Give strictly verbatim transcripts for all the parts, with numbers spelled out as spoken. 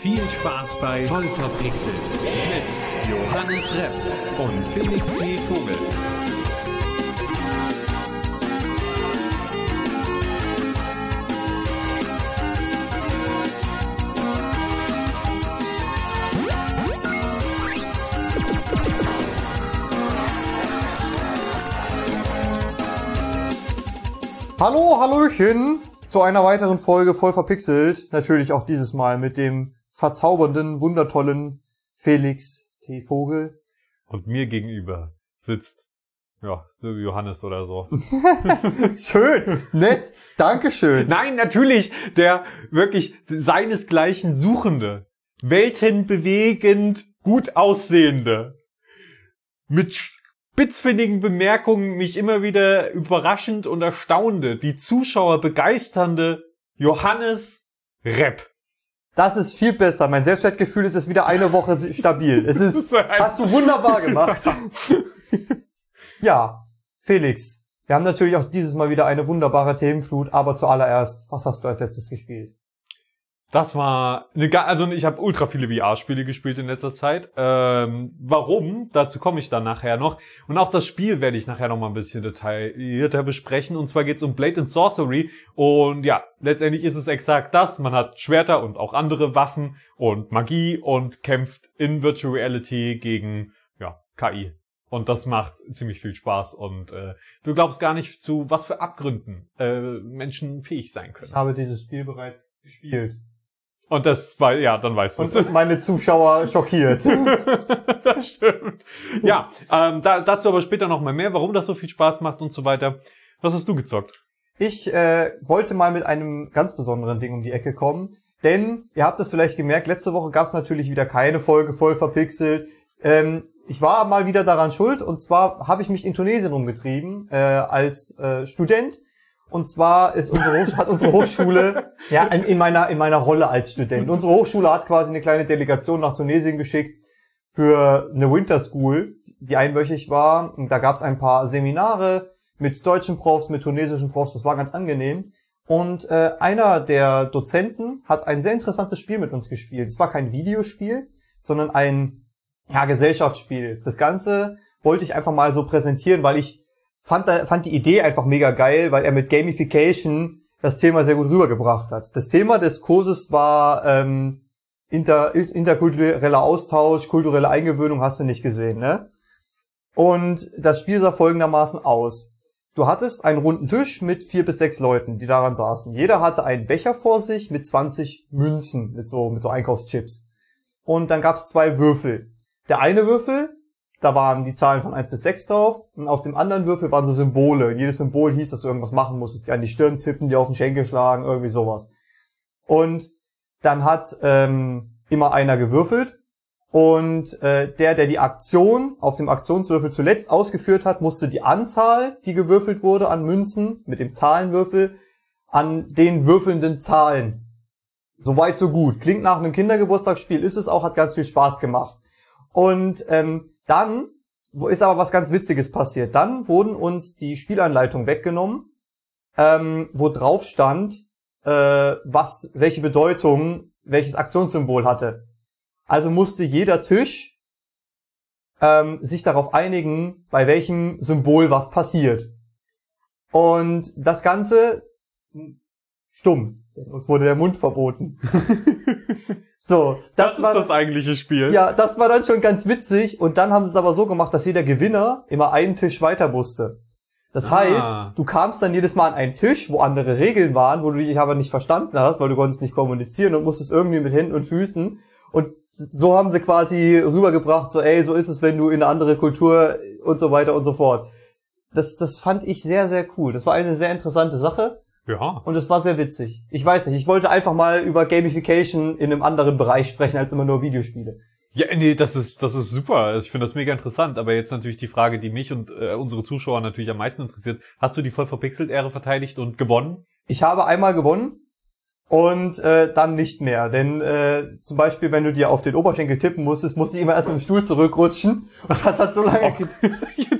Viel Spaß bei Voll verpixelt mit Johannes Repp und Felix T. Vogel. Hallo, hallöchen zu einer weiteren Folge Voll verpixelt. Natürlich auch dieses Mal mit dem verzaubernden, wundertollen Felix T. Vogel. Und mir gegenüber sitzt, ja, Johannes oder so. Schön, nett, dankeschön. Nein, natürlich, der wirklich seinesgleichen Suchende, weltenbewegend gut aussehende, mit spitzfindigen Bemerkungen mich immer wieder überraschend und erstaunende, die Zuschauer begeisternde Johannes Repp. Das ist viel besser. Mein Selbstwertgefühl ist jetzt wieder eine Woche stabil. Es ist, hast du wunderbar gemacht. Ja, Felix, wir haben natürlich auch dieses Mal wieder eine wunderbare Themenflut, aber zuallererst, was hast du als letztes gespielt? Das war eine, also ich habe ultra viele V R-Spiele gespielt in letzter Zeit. Ähm, warum? Dazu komme ich dann nachher noch. Und auch das Spiel werde ich nachher noch mal ein bisschen detaillierter besprechen. Und zwar geht es um Blade and Sorcery. Und ja, letztendlich ist es exakt das. Man hat Schwerter und auch andere Waffen und Magie und kämpft in Virtual Reality gegen ja K I. Und das macht ziemlich viel Spaß. Und äh, du glaubst gar nicht, zu was für Abgründen äh, Menschen fähig sein können. Ich habe dieses Spiel bereits gespielt. Und das war, ja, dann weißt du es. Und meine Zuschauer schockiert. Das stimmt. Ja, ähm, da, dazu aber später noch mal mehr, warum das so viel Spaß macht und so weiter. Was hast du gezockt? Ich äh, wollte mal mit einem ganz besonderen Ding um die Ecke kommen. Denn, ihr habt es vielleicht gemerkt, letzte Woche gab es natürlich wieder keine Folge Voll verpixelt. Ähm, ich war mal wieder daran schuld. Und zwar habe ich mich in Tunesien rumgetrieben äh, als äh, Student. Und zwar ist unsere Hoch- hat unsere Hochschule, ja, in, in meiner, in meiner Rolle als Student. Unsere Hochschule hat quasi eine kleine Delegation nach Tunesien geschickt für eine Winter School, die einwöchig war. Und da gab es ein paar Seminare mit deutschen Profs, mit tunesischen Profs. Das war ganz angenehm. Und äh, einer der Dozenten hat ein sehr interessantes Spiel mit uns gespielt. Es war kein Videospiel, sondern ein, ja, Gesellschaftsspiel. Das Ganze wollte ich einfach mal so präsentieren, weil ich Fand, fand die Idee einfach mega geil, weil er mit Gamification das Thema sehr gut rübergebracht hat. Das Thema des Kurses war ähm, inter, interkultureller Austausch, kulturelle Eingewöhnung, hast du nicht gesehen, ne? Und das Spiel sah folgendermaßen aus. Du hattest einen runden Tisch mit vier bis sechs Leuten, die daran saßen. Jeder hatte einen Becher vor sich mit zwanzig Münzen, mit so, mit so Einkaufschips. Und dann gab's zwei Würfel. Der eine Würfel, da waren die Zahlen von eins bis sechs drauf. Und auf dem anderen Würfel waren so Symbole. Und jedes Symbol hieß, dass du irgendwas machen musstest. Die an die Stirn tippen, die auf den Schenkel schlagen, irgendwie sowas. Und dann hat ähm, immer einer gewürfelt. Und äh, der, der die Aktion auf dem Aktionswürfel zuletzt ausgeführt hat, musste die Anzahl, die gewürfelt wurde an Münzen, mit dem Zahlenwürfel, an den würfelnden Zahlen. Soweit, so gut. Klingt nach einem Kindergeburtstagsspiel, ist es auch, hat ganz viel Spaß gemacht. Und ähm, dann ist aber was ganz Witziges passiert. Dann wurden uns die Spielanleitungen weggenommen, ähm, wo drauf stand, äh, was, welche Bedeutung welches Aktionssymbol hatte. Also musste jeder Tisch ähm, sich darauf einigen, bei welchem Symbol was passiert. Und das Ganze stumm. Uns wurde der Mund verboten. So, das, das war ist das eigentliche Spiel. Ja, das war dann schon ganz witzig. Und dann haben sie es aber so gemacht, dass jeder Gewinner immer einen Tisch weiter musste. Das Ah. heißt, du kamst dann jedes Mal an einen Tisch, wo andere Regeln waren, wo du dich aber nicht verstanden hast, weil du konntest nicht kommunizieren und musstest irgendwie mit Händen und Füßen. Und so haben sie quasi rübergebracht, so ey, so ist es, wenn du in eine andere Kultur und so weiter und so fort. Das, das fand ich sehr, sehr cool. Das war eine sehr interessante Sache. Ja. Und es war sehr witzig. Ich weiß nicht, ich wollte einfach mal über Gamification in einem anderen Bereich sprechen, als immer nur Videospiele. Ja, nee, das ist das ist super. Also ich finde das mega interessant. Aber jetzt natürlich die Frage, die mich und äh, unsere Zuschauer natürlich am meisten interessiert. Hast du die voll verpixelt Ehre verteidigt und gewonnen? Ich habe einmal gewonnen und äh, dann nicht mehr. Denn äh, zum Beispiel, wenn du dir auf den Oberschenkel tippen musstest, musste ich immer erst mit dem Stuhl zurückrutschen. Und das hat so lange Oh. Jetzt,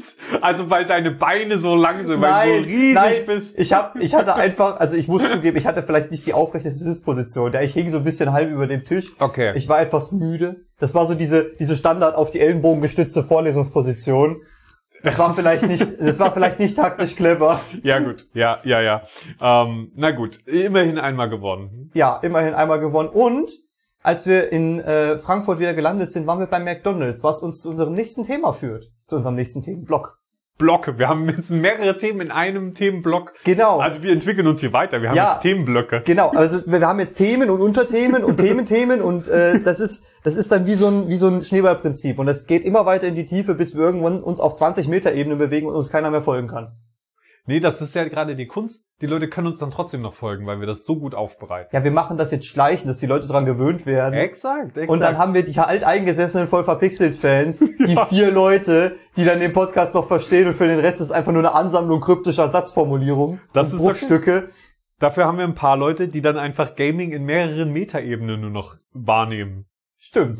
Also weil deine Beine so lang sind, weil Nein, du so riesig nein, bist. Ich hab, ich hatte einfach, also ich muss zugeben, ich hatte vielleicht nicht die aufrechteste Sitzposition. Der ich hing so ein bisschen halb über dem Tisch. Okay. Ich war etwas müde. Das war so diese, diese Standard auf die Ellenbogen gestützte Vorlesungsposition. Das war vielleicht nicht, das war vielleicht nicht taktisch clever. Ja gut, ja, ja, ja. Ähm, na gut, immerhin einmal gewonnen. Ja, immerhin einmal gewonnen. Und als wir in äh, Frankfurt wieder gelandet sind, waren wir beim McDonald's, was uns zu unserem nächsten Thema führt. Zu unserem nächsten Themenblock. Blöcke. Wir haben jetzt mehrere Themen in einem Themenblock. Genau. Also wir entwickeln uns hier weiter. Wir haben Ja. jetzt Themenblöcke. Genau, also wir wir haben jetzt Themen und Unterthemen und Thementhemen und äh, das ist das ist dann wie so ein wie so ein Schneeballprinzip und das geht immer weiter in die Tiefe, bis wir irgendwann uns auf zwanzig Meter Ebene bewegen und uns keiner mehr folgen kann. Nee, das ist ja gerade die Kunst. Die Leute können uns dann trotzdem noch folgen, weil wir das so gut aufbereiten. Ja, wir machen das jetzt schleichend, dass die Leute dran gewöhnt werden. Exakt, exakt. Und dann haben wir die alteingesessenen, voll verpixelt Fans, die vier Leute, die dann den Podcast noch verstehen und für den Rest ist einfach nur eine Ansammlung kryptischer Satzformulierungen Das und ist Bruchstücke. Dafür haben wir ein paar Leute, die dann einfach Gaming in mehreren Metaebenen nur noch wahrnehmen. Stimmt.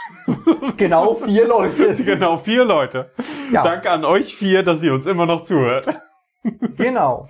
Genau vier Leute. Genau, vier Leute. Ja. Danke an euch vier, dass ihr uns immer noch zuhört. Genau.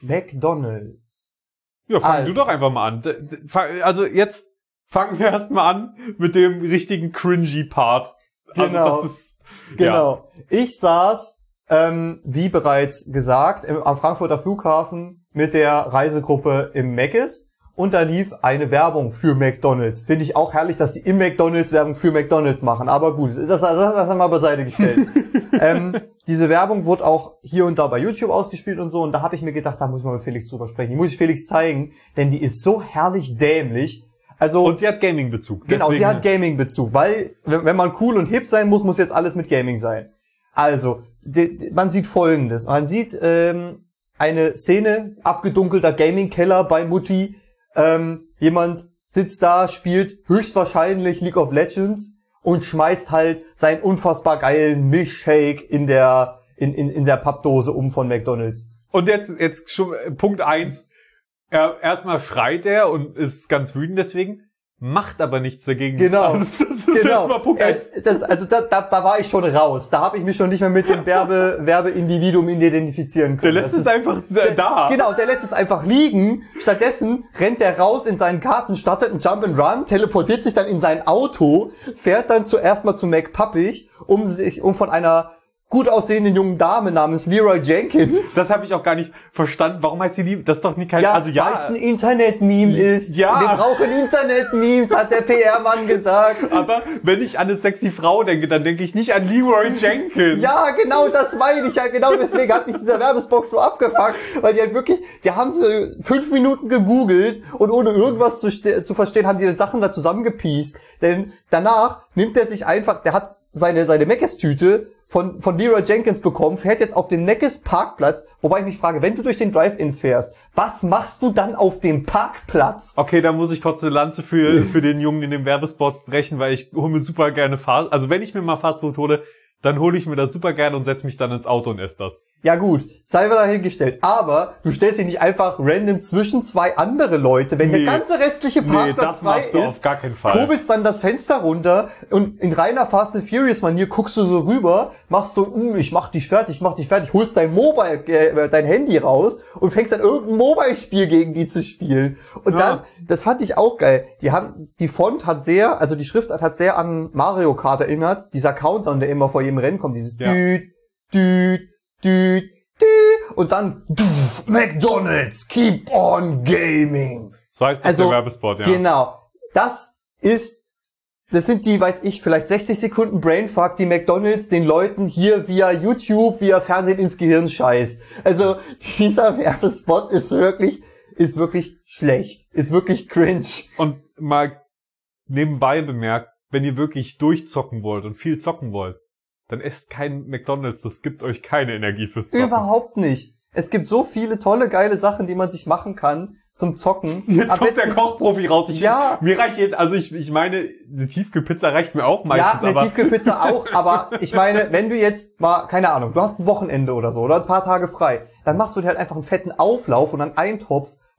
McDonald's. Ja, fang Also. du doch einfach mal an. D- d- fang- Also jetzt fangen wir erstmal an mit dem richtigen cringy Part. Genau. Also das ist, Genau. Ich saß, ähm, wie bereits gesagt, im, am Frankfurter Flughafen mit der Reisegruppe im Mc's und da lief eine Werbung für McDonald's. Finde ich auch herrlich, dass die im McDonald's Werbung für McDonald's machen. Aber gut, das, das, das haben wir beiseite gestellt. ähm, diese Werbung wurde auch hier und da bei YouTube ausgespielt und so. Und da habe ich mir gedacht, da muss ich mal mit Felix drüber sprechen. Die muss ich Felix zeigen, denn die ist so herrlich dämlich. Also Und sie hat Gaming-Bezug. Genau, Deswegen- sie hat Gaming-Bezug, weil wenn wenn man cool und hip sein muss, muss jetzt alles mit Gaming sein. Also, die, die, man sieht Folgendes. Man sieht ähm, eine Szene, abgedunkelter Gaming-Keller bei Mutti. Ähm, jemand sitzt da, spielt höchstwahrscheinlich League of Legends und schmeißt halt seinen unfassbar geilen Milchshake in der in, in, in der Pappdose um von McDonald's. Und jetzt, jetzt schon äh, Punkt eins. Er, erstmal schreit er und ist ganz wütend deswegen, macht aber nichts dagegen. Genau. Also das ist Genau. erstmal Punkt Äh, eins. das, also da, da, da war ich schon raus. Da habe ich mich schon nicht mehr mit dem Werbe, Werbeindividuum identifizieren Der können. lässt Das es ist- einfach äh, der, da. Genau, der lässt es einfach liegen. Stattdessen rennt er raus in seinen Garten, startet einen Jump and Run, teleportiert sich dann in sein Auto, fährt dann zuerst mal zu McPuppig, um sich, um von einer gut aussehenden jungen Dame namens Leroy Jenkins. Das habe ich auch gar nicht verstanden. Warum heißt die Liebe? Das ist doch nicht kein... Ja, also ja, weil es ein Internet-Meme ist. Ja. Wir brauchen Internet-Memes, hat der P R-Mann gesagt. aber wenn ich an eine sexy Frau denke, dann denke ich nicht an Leroy Jenkins. Ja, genau, das meine ich ja. Genau deswegen hat mich dieser Werbespot so abgefuckt, weil die halt wirklich, die haben so fünf Minuten gegoogelt und ohne irgendwas zu, ste- zu verstehen, haben die die Sachen da zusammengepiest. Denn danach nimmt er sich einfach, der hat seine, seine Mc's-Tüte von, von Leroy Jenkins bekommen, fährt jetzt auf den Mc's Parkplatz, wobei ich mich frage, wenn du durch den Drive-In fährst, was machst du dann auf dem Parkplatz? Okay, da muss ich kurz eine Lanze für, für den Jungen in dem Werbespot brechen, weil ich hole mir super gerne Fast... Also wenn ich mir mal Fastfood hole, dann hole ich mir das super gerne und setze mich dann ins Auto und esse das. Ja gut, sei mal dahingestellt. Aber du stellst dich nicht einfach random zwischen zwei andere Leute, wenn Nee. der ganze restliche Parkplatz Nee, das frei machst du ist. auf gar keinen Fall. Kurbelst dann das Fenster runter und in reiner Fast and Furious Manier guckst du so rüber, machst so, hm, ich mach dich fertig, ich mach dich fertig, holst dein Mobile, äh, dein Handy raus und fängst dann irgendein Mobile-Spiel gegen die zu spielen. Und Ja. dann, das fand ich auch geil. Die haben, die Font hat sehr, also die Schriftart hat sehr an Mario Kart erinnert. Dieser Countdown, der immer vor jedem Rennen kommt, dieses Ja. Düt, Düt, Düt, Düt und dann Düt, McDonald's, keep on gaming. So heißt das Also, der Werbespot, ja. Genau. Das ist, das sind die, weiß ich, vielleicht sechzig Sekunden Brainfuck, die McDonald's den Leuten hier via YouTube, via Fernsehen ins Gehirn scheißt. Also, dieser Werbespot ist wirklich, ist wirklich schlecht. Ist wirklich cringe. Und mal nebenbei bemerkt, wenn ihr wirklich durchzocken wollt und viel zocken wollt, dann esst kein McDonald's, das gibt euch keine Energie fürs Zocken. Überhaupt nicht. Es gibt so viele tolle, geile Sachen, die man sich machen kann zum Zocken. Jetzt Am kommt besten- der Kochprofi raus. Ich, Ja. Mir reicht jetzt, also ich, ich meine, eine Tiefkühlpizza reicht mir auch Ja, meistens, eine aber Tiefkühlpizza auch, aber ich meine, wenn du jetzt mal, keine Ahnung, du hast ein Wochenende oder so oder ein paar Tage frei, dann machst du dir halt einfach einen fetten Auflauf und einen Eintopf,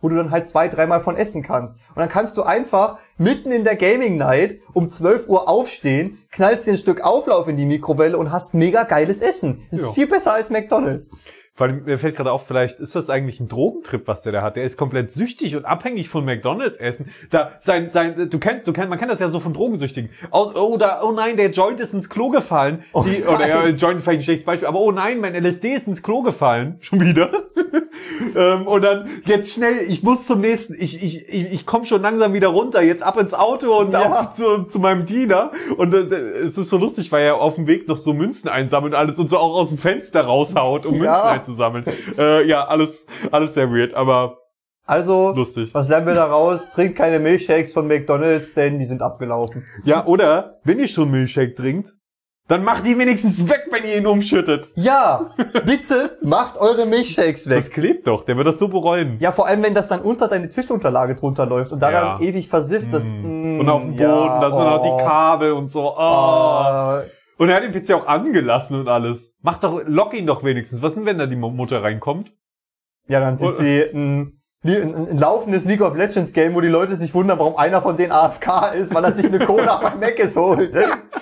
wo du dann halt zwei, dreimal von essen kannst. Und dann kannst du einfach mitten in der Gaming Night um zwölf Uhr aufstehen, knallst dir ein Stück Auflauf in die Mikrowelle und hast mega geiles Essen. Das ist Ja. viel besser als McDonald's. Vor allem, mir fällt gerade auf, vielleicht ist das eigentlich ein Drogentrip, was der da hat. Der ist komplett süchtig und abhängig von McDonald's essen. Da, sein, sein, du kennst, du kennst, man kennt das ja so von Drogensüchtigen. Oh, oh, da, oh nein, der Joint ist ins Klo gefallen. Oh Die, oder ja, Joint ist vielleicht ein schlechtes Beispiel, aber oh nein, mein L S D ist ins Klo gefallen. Schon wieder. ähm, und dann, jetzt schnell, ich muss zum nächsten, ich, ich, ich, ich komme schon langsam wieder runter, jetzt ab ins Auto und Ja. auf zu, zu meinem Diener. Und äh, es ist so lustig, weil er auf dem Weg noch so Münzen einsammelt und alles und so auch aus dem Fenster raushaut, um Ja. Münzen einzusammeln. Äh, ja, alles, alles sehr weird, aber Also, lustig. was lernen wir daraus? Trinkt keine Milchshakes von McDonald's, denn die sind abgelaufen. Ja, oder, wenn ihr schon Milchshake trinkt, dann macht die wenigstens weg, wenn ihr ihn umschüttet. Ja, bitte macht eure Milchshakes weg. Das klebt doch, der wird das so bereuen. Ja, vor allem, wenn das dann unter deine Tischunterlage drunter läuft und da Ja. dann ewig versifft. Das, Mm. mm, Und auf dem Boden, ja, da sind auch oh, die Kabel und so. Oh. oh. Und er hat den P C auch angelassen und alles. Mach doch, lock ihn doch wenigstens. Was denn, wenn da die Mutter reinkommt? Ja, dann sind Und- sie ein, ein, ein laufendes League of Legends Game, wo die Leute sich wundern, warum einer von denen A F K ist, weil er sich eine Cola bei Mc's holt.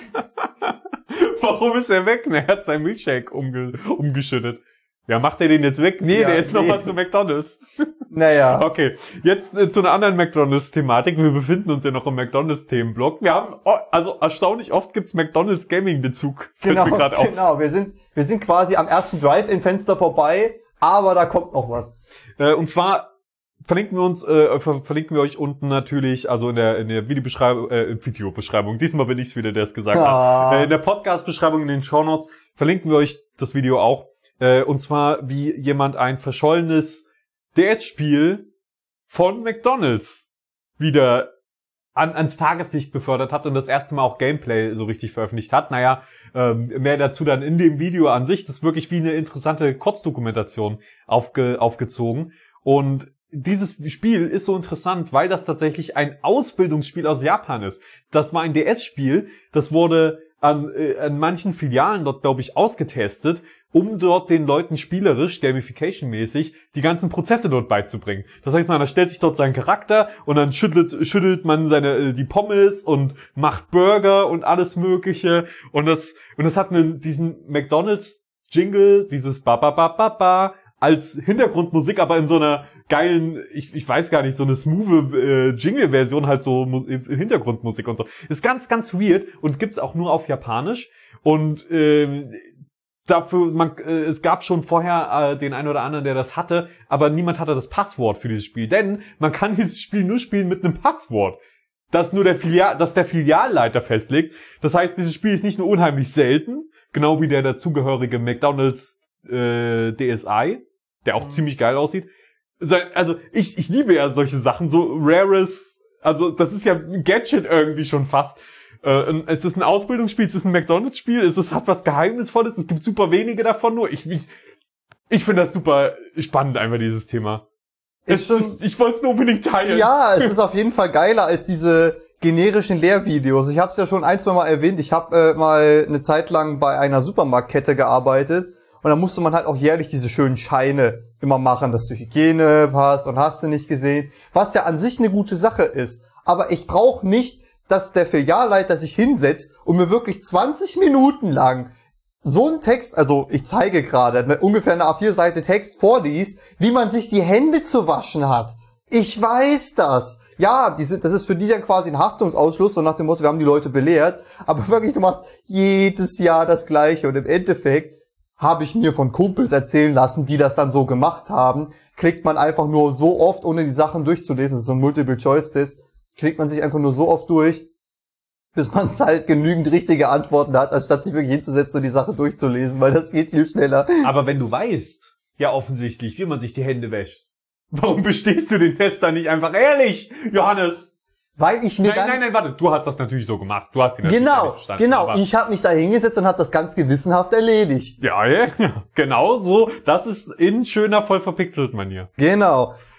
Warum ist er weg? Er hat seinen Milchshake umge umgeschüttet. Ja, macht er den jetzt weg? Nee, Ja, der ist nee. nochmal zu McDonald's. Naja. Okay, jetzt äh, zu einer anderen McDonald's-Thematik. Wir befinden uns ja noch im McDonald's-Themenblock. Wir haben, oh, also erstaunlich oft gibt's McDonald's-Gaming-Bezug. Fällt Genau, mir grad auf. genau. Wir sind, wir sind quasi am ersten Drive-In-Fenster vorbei, aber da kommt noch was. Äh, und zwar verlinken wir uns, äh, ver verlinken wir euch unten natürlich, also in der in der Videobeschreibung, äh, Videobeschreibung. Diesmal bin ich's wieder, der es gesagt Ah. hat. Äh, in der Podcast-Beschreibung in den Shownotes verlinken wir euch das Video auch. Äh, und zwar, wie jemand ein verschollenes D S-Spiel von McDonald's wieder an, ans Tageslicht befördert hat und das erste Mal auch Gameplay so richtig veröffentlicht hat. Naja, ähm, mehr dazu dann in dem Video an sich. Das ist wirklich wie eine interessante Kurzdokumentation aufge, aufgezogen. Und dieses Spiel ist so interessant, weil das tatsächlich ein Ausbildungsspiel aus Japan ist. Das war ein D S-Spiel, das wurde an, äh, an manchen Filialen dort, glaube ich, ausgetestet, um dort den Leuten spielerisch, gamification-mäßig, die ganzen Prozesse dort beizubringen. Das heißt, man erstellt sich dort seinen Charakter und dann schüttelt, schüttelt man seine, äh, die Pommes und macht Burger und alles Mögliche. Und das, und das hat einen, diesen McDonald's-Jingle, dieses Ba-Ba-Ba-Ba-Ba, als Hintergrundmusik, aber in so einer geilen, ich, ich weiß gar nicht, so eine smooth äh, Jingle-Version, halt so Mu Hintergrundmusik und so. Ist ganz, ganz weird und gibt's auch nur auf Japanisch. Und ähm, dafür, man, äh, es gab schon vorher äh, den einen oder anderen, der das hatte, aber niemand hatte das Passwort für dieses Spiel. Denn man kann dieses Spiel nur spielen mit einem Passwort, das nur der Filial, das der Filialleiter festlegt. Das heißt, dieses Spiel ist nicht nur unheimlich selten, genau wie der dazugehörige McDonald's äh, D S I, der auch mhm. ziemlich geil aussieht. Also ich ich liebe ja solche Sachen, so rares, also das ist ja ein Gadget irgendwie schon fast. Äh, es ist ein Ausbildungsspiel, es ist ein McDonald's-Spiel, es ist, hat was Geheimnisvolles, es gibt super wenige davon nur. Ich ich, ich finde das super spannend, einfach dieses Thema. Ist es schon, ist, ich wollte es nur unbedingt teilen. Ja, es ist auf jeden Fall geiler als diese generischen Lehrvideos. Ich habe es ja schon ein, zwei Mal erwähnt. Ich habe äh, mal eine Zeit lang bei einer Supermarktkette gearbeitet. Und da musste man halt auch jährlich diese schönen Scheine immer machen, dass du Hygiene hast und hast du nicht gesehen. Was ja an sich eine gute Sache ist. Aber ich brauche nicht, dass der Filialleiter sich hinsetzt und mir wirklich zwanzig Minuten lang so einen Text, also ich zeige gerade, ungefähr eine A vier Seite Text vorliest, wie man sich die Hände zu waschen hat. Ich weiß das. Ja, die sind, das ist für die dann quasi ein Haftungsausschluss, so nach dem Motto, wir haben die Leute belehrt. Aber wirklich, du machst jedes Jahr das Gleiche und im Endeffekt habe ich mir von Kumpels erzählen lassen, die das dann so gemacht haben, klickt man einfach nur so oft, ohne die Sachen durchzulesen, das ist so ein Multiple-Choice-Test, klickt man sich einfach nur so oft durch, bis man halt genügend richtige Antworten hat, anstatt sich wirklich hinzusetzen und die Sache durchzulesen, weil das geht viel schneller. Aber wenn du weißt, ja offensichtlich, wie man sich die Hände wäscht, warum bestehst du den Test dann nicht einfach ehrlich, Johannes? Weil ich mir Nein, dann nein, nein, warte, du hast das natürlich so gemacht. Du hast ihn natürlich genau, nicht verstanden. genau. aber- Ich habe mich da hingesetzt und habe das ganz gewissenhaft erledigt. Ja, ja, genau so. Das ist in schöner, voll verpixelt Manier. Genau.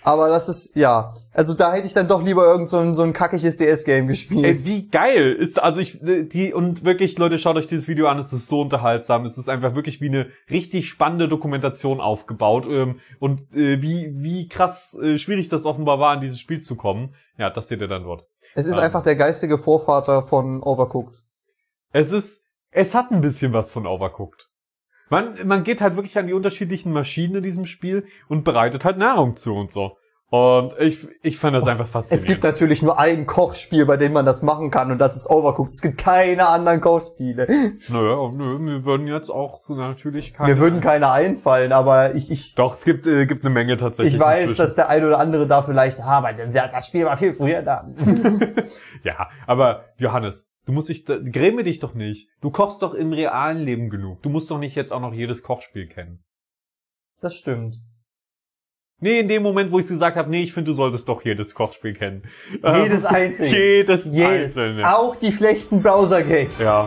Aber das ist, ja, also da hätte ich dann doch lieber irgend so ein, so ein kackiges D S-Game gespielt. Ey, wie geil ist, also ich, die, und wirklich, Leute, schaut euch dieses Video an, es ist so unterhaltsam, es ist einfach wirklich wie eine richtig spannende Dokumentation aufgebaut, ähm, und äh, wie, wie krass äh, schwierig das offenbar war, in dieses Spiel zu kommen. Ja, das seht ihr dann dort. Es ist ähm. einfach der geistige Vorvater von Overcooked. Es ist, es hat ein bisschen was von Overcooked. Man, man geht halt wirklich an die unterschiedlichen Maschinen in diesem Spiel und bereitet halt Nahrung zu und so. Und ich, ich fand das einfach faszinierend. Es gibt natürlich nur ein Kochspiel, bei dem man das machen kann, und das ist Overcooked. Es gibt keine anderen Kochspiele. Naja, nö, mir würden jetzt auch natürlich keine... Mir würden keine einfallen, aber ich, ich... Doch, es gibt, äh, gibt eine Menge tatsächlich. Ich weiß, inzwischen. dass der ein oder andere da vielleicht, ah, weil das Spiel war viel früher da. Ja, aber Johannes, du musst dich, da, gräme dich doch nicht. Du kochst doch im realen Leben genug. Du musst doch nicht jetzt auch noch jedes Kochspiel kennen. Das stimmt. Nee, in dem Moment, wo ich gesagt habe, nee, ich finde, du solltest doch jedes Kochspiel kennen. Jedes einzelne. Jedes, Jedes einzelne. Auch die schlechten Browser-Games. Ja.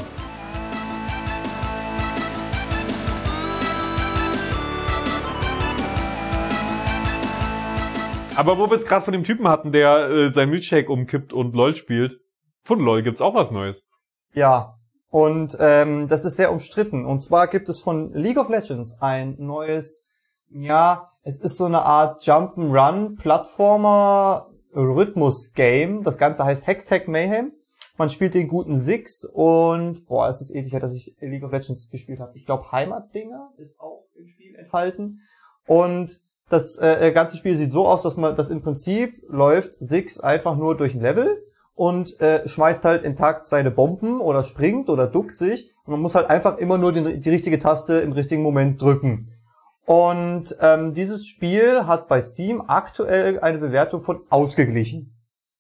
Aber wo wir es gerade von dem Typen hatten, der äh, sein Milkshake umkippt und LOL spielt, von LOL gibt's auch was Neues. Ja. Und ähm, das ist sehr umstritten. Und zwar gibt es von League of Legends ein neues, ja, es ist so eine Art Jump'n'Run Plattformer Rhythmus-Game. Das Ganze heißt Hextech Mayhem. Man spielt den guten Six und, boah, es ist ewig her, dass ich League of Legends gespielt habe. Ich glaube, Heimatdinger ist auch im Spiel enthalten. Und das äh, ganze Spiel sieht so aus, dass man, das im Prinzip läuft Six einfach nur durch ein Level und äh, schmeißt halt im Takt seine Bomben oder springt oder duckt sich. Und man muss halt einfach immer nur den, die richtige Taste im richtigen Moment drücken. Und ähm, dieses Spiel hat bei Steam aktuell eine Bewertung von ausgeglichen.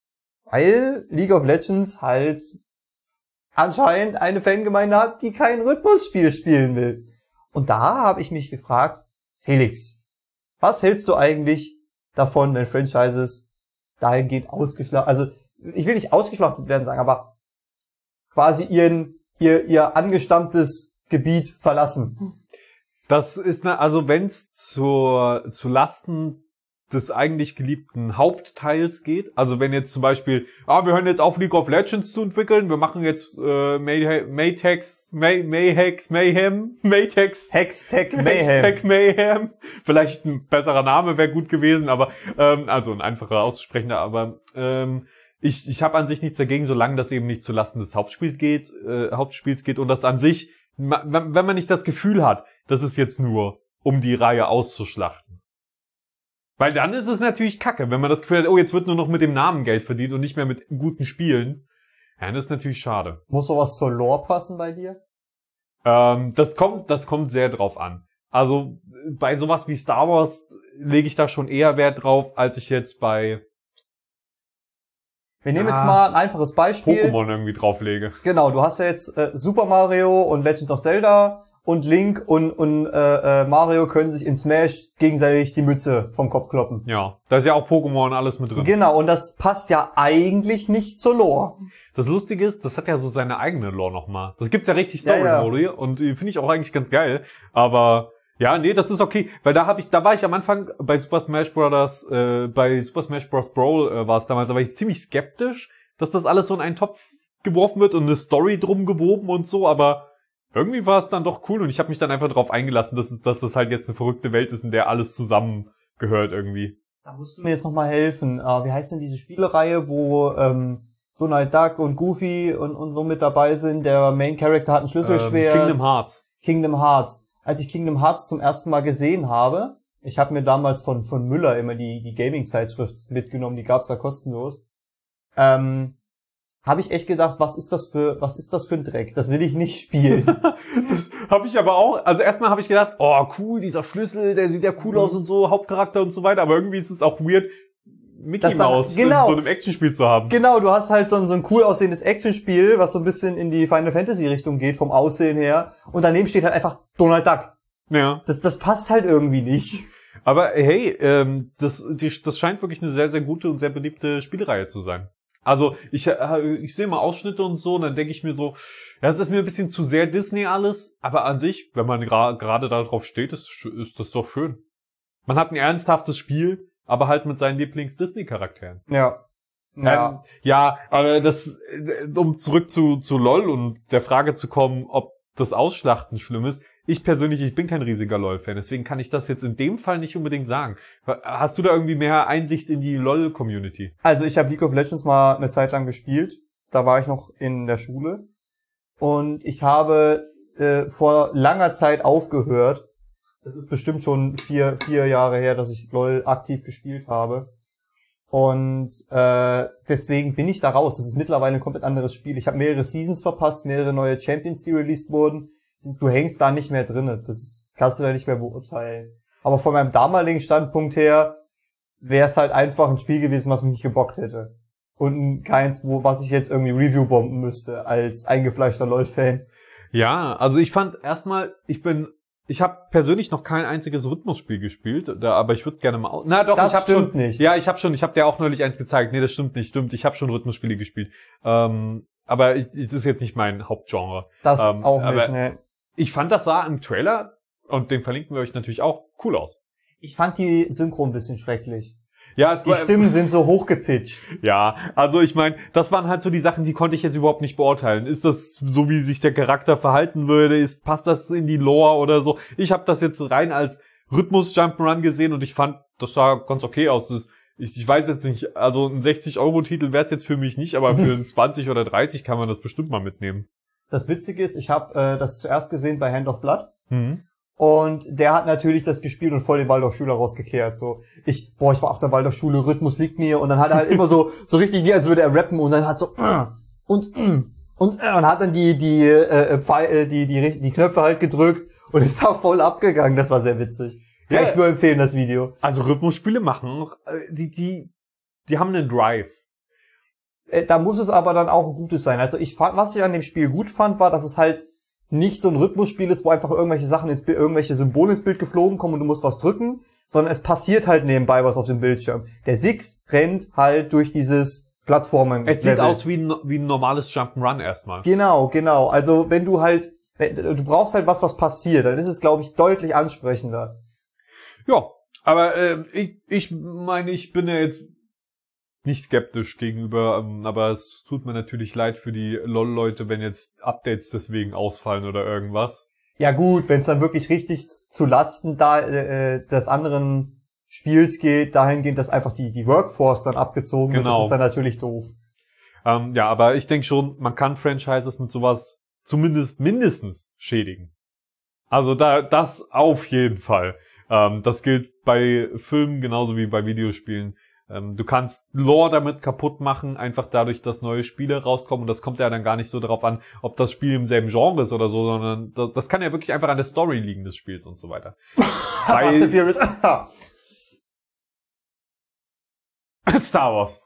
Weil League of Legends halt anscheinend eine Fangemeinde hat, die kein Rhythmusspiel spielen will. Und da habe ich mich gefragt, Felix, was hältst du eigentlich davon, wenn Franchises dahingehend ausgeschlachtet, also ich will nicht ausgeschlachtet werden sagen, aber quasi ihren, ihr, ihr angestammtes Gebiet verlassen? Das ist ne, also wenn's zur zu Lasten des eigentlich geliebten Hauptteils geht, also wenn jetzt zum Beispiel, ah, wir hören jetzt auf League of Legends zu entwickeln, wir machen jetzt äh, May, Maytex, May, Mayhex, Mayhem, Maytex, Hextech Mayhem. Hextech Mayhem, vielleicht ein besserer Name wäre gut gewesen, aber ähm, also ein einfacher auszusprechender, aber ähm, ich ich habe an sich nichts dagegen, solange das eben nicht zu Lasten des Hauptspiels geht, äh, Hauptspiels geht und das an sich, wenn man nicht das Gefühl hat, das ist jetzt nur, um die Reihe auszuschlachten. Weil dann ist es natürlich kacke, wenn man das Gefühl hat, oh, jetzt wird nur noch mit dem Namen Geld verdient und nicht mehr mit guten Spielen. Ja, das ist natürlich schade. Muss sowas zur Lore passen bei dir? Ähm, das kommt, das kommt sehr drauf an. Also bei sowas wie Star Wars lege ich da schon eher Wert drauf, als ich jetzt bei Wir nehmen Ah, jetzt mal ein einfaches Beispiel. Pokémon irgendwie drauflege. Genau, du hast ja jetzt äh, Super Mario und Legend of Zelda und Link und, und äh, äh, Mario können sich in Smash gegenseitig die Mütze vom Kopf kloppen. Ja, da ist ja auch Pokémon und alles mit drin. Genau, und das passt ja eigentlich nicht zur Lore. Das Lustige ist, das hat ja so seine eigene Lore nochmal. Das gibt's ja richtig Ja, Story-Mode ja. und die finde ich auch eigentlich ganz geil. Aber ja, nee, das ist okay, weil da habe ich, da war ich am Anfang bei Super Smash Bros. Äh, bei Super Smash Bros. Brawl äh, war es damals, da war ich ziemlich skeptisch, dass das alles so in einen Topf geworfen wird und eine Story drum gewoben und so, aber irgendwie war es dann doch cool und ich habe mich dann einfach darauf eingelassen, dass, es, dass das halt jetzt eine verrückte Welt ist, in der alles zusammengehört irgendwie. Da musst du mir jetzt nochmal helfen. Äh, wie heißt denn diese Spielereihe, wo ähm, Donald Duck und Goofy und, und so mit dabei sind? Der Main Character hat ein Schlüsselschwert. Ähm, Kingdom Hearts. Kingdom Hearts. Als ich Kingdom Hearts zum ersten Mal gesehen habe, ich habe mir damals von von Müller immer die die Gaming-Zeitschrift mitgenommen, die gab's da kostenlos. Ähm, habe ich echt gedacht, was ist das für was ist das für ein Dreck? Das will ich nicht spielen. Das habe ich aber auch, also erstmal habe ich gedacht, oh cool, dieser Schlüssel, der sieht ja cool Mhm. aus und so, Hauptcharakter und so weiter, aber irgendwie ist es auch weird, Mickey Das dann- Mouse genau. in so einem Actionspiel zu haben. Genau, du hast halt so ein, so ein cool aussehendes Actionspiel, was so ein bisschen in die Final Fantasy Richtung geht vom Aussehen her, und daneben steht halt einfach Donald Duck. Ja, Das das passt halt irgendwie nicht. aber hey, ähm, das, die, das scheint wirklich eine sehr, sehr gute und sehr beliebte Spielreihe zu sein. Also ich, äh, ich sehe mal Ausschnitte und so, und dann denke ich mir so, ja, das ist mir ein bisschen zu sehr Disney alles, aber an sich, wenn man gra- gerade darauf steht, ist, ist das doch schön. Man hat ein ernsthaftes Spiel, Aber halt mit seinen Lieblings-Disney-Charakteren. Ja. Ja. Ähm, ja, aber das, um zurück zu, zu LOL und der Frage zu kommen, ob das Ausschlachten schlimm ist. Ich persönlich, ich bin kein riesiger LOL-Fan, deswegen kann ich das jetzt in dem Fall nicht unbedingt sagen. Hast du da irgendwie mehr Einsicht in die LOL-Community? Also ich habe League of Legends mal eine Zeit lang gespielt. Da war ich noch in der Schule. Und ich habe äh, vor langer Zeit aufgehört. Das ist bestimmt schon vier, vier Jahre her, dass ich LOL aktiv gespielt habe. Und äh, deswegen bin ich da raus. Das ist mittlerweile ein komplett anderes Spiel. Ich habe mehrere Seasons verpasst, mehrere neue Champions, die released wurden. Du hängst da nicht mehr drinne. Das kannst du da nicht mehr beurteilen. Aber von meinem damaligen Standpunkt her wäre es halt einfach ein Spiel gewesen, was mich nicht gebockt hätte. Und keins, wo was ich jetzt irgendwie Review-bomben müsste als eingefleischter LoL-Fan. Ja, also ich fand erstmal, ich bin, ich habe persönlich noch kein einziges Rhythmusspiel gespielt, da, aber ich würde es gerne mal. Au- Na doch, Das ich habe stimmt schon. nicht. Ja, ich habe schon. Ich habe dir auch neulich eins gezeigt. Nee, das stimmt nicht. Stimmt, ich habe schon Rhythmusspiele gespielt. Ähm, aber ich- es ist jetzt nicht mein Hauptgenre. Das Ähm, auch aber nicht, ne. Ich fand, das sah im Trailer, und den verlinken wir euch natürlich auch, cool aus. Ich fand die Synchro ein bisschen schrecklich. Ja, es Die war, Stimmen sind so hochgepitcht. ja, also ich meine, das waren halt so die Sachen, die konnte ich jetzt überhaupt nicht beurteilen. Ist das so, wie sich der Charakter verhalten würde? Ist passt das in die Lore oder so? Ich habe das jetzt rein als Rhythmus-Jump'n'Run gesehen und ich fand, das sah ganz okay aus. Das, ich, ich weiß jetzt nicht, also ein sechzig-Euro-Titel wäre es jetzt für mich nicht, aber für einen zwanzig oder dreißig kann man das bestimmt mal mitnehmen. Das Witzige ist, ich habe äh, das zuerst gesehen bei Hand of Blood. Mhm. Und der hat natürlich das gespielt und voll den Waldorfschüler rausgekehrt. So, ich, boah, ich war auf der Waldorfschule, Rhythmus liegt mir. Und dann hat er halt immer so, so richtig wie als würde er rappen und dann hat so, äh, und, äh, und, äh, und hat dann die, die, äh, Pfeil, äh, die, die, die Knöpfe halt gedrückt und ist auch voll abgegangen. Das war sehr witzig. Kann Ja. ich nur empfehlen, das Video. Also Rhythmusspiele machen, äh, die, die, die haben einen Drive. Äh, da muss es aber dann auch ein gutes sein. Also ich fand, was ich an dem Spiel gut fand, war, dass es halt nicht so ein Rhythmusspiel ist, wo einfach irgendwelche Sachen ins Bild, irgendwelche Symbole ins Bild geflogen kommen und du musst was drücken, sondern es passiert halt nebenbei was auf dem Bildschirm. Der Six rennt halt durch dieses Plattformen. Es sieht aus wie ein, wie ein normales Jump'n'Run erstmal. Genau, genau. Also wenn du halt, du brauchst halt was, was passiert, dann ist es, glaube ich, deutlich ansprechender. Ja, aber äh, ich, ich meine, ich bin ja jetzt nicht skeptisch gegenüber, ähm, aber es tut mir natürlich leid für die LOL-Leute, wenn jetzt Updates deswegen ausfallen oder irgendwas. Ja gut, wenn es dann wirklich richtig zu Lasten da äh, des anderen Spiels geht, dahingehend, dass einfach die die Workforce dann abgezogen wird, Genau. das ist dann natürlich doof. Ähm, ja, aber ich denke schon, man kann Franchises mit sowas zumindest mindestens schädigen. Also da das auf jeden Fall. Ähm, das gilt bei Filmen genauso wie bei Videospielen. Ähm, du kannst Lore damit kaputt machen, einfach dadurch, dass neue Spiele rauskommen. Und das kommt ja dann gar nicht so darauf an, ob das Spiel im selben Genre ist oder so, sondern das, das kann ja wirklich einfach an der Story liegen des Spiels und so weiter. Fast and Furious. Star Wars.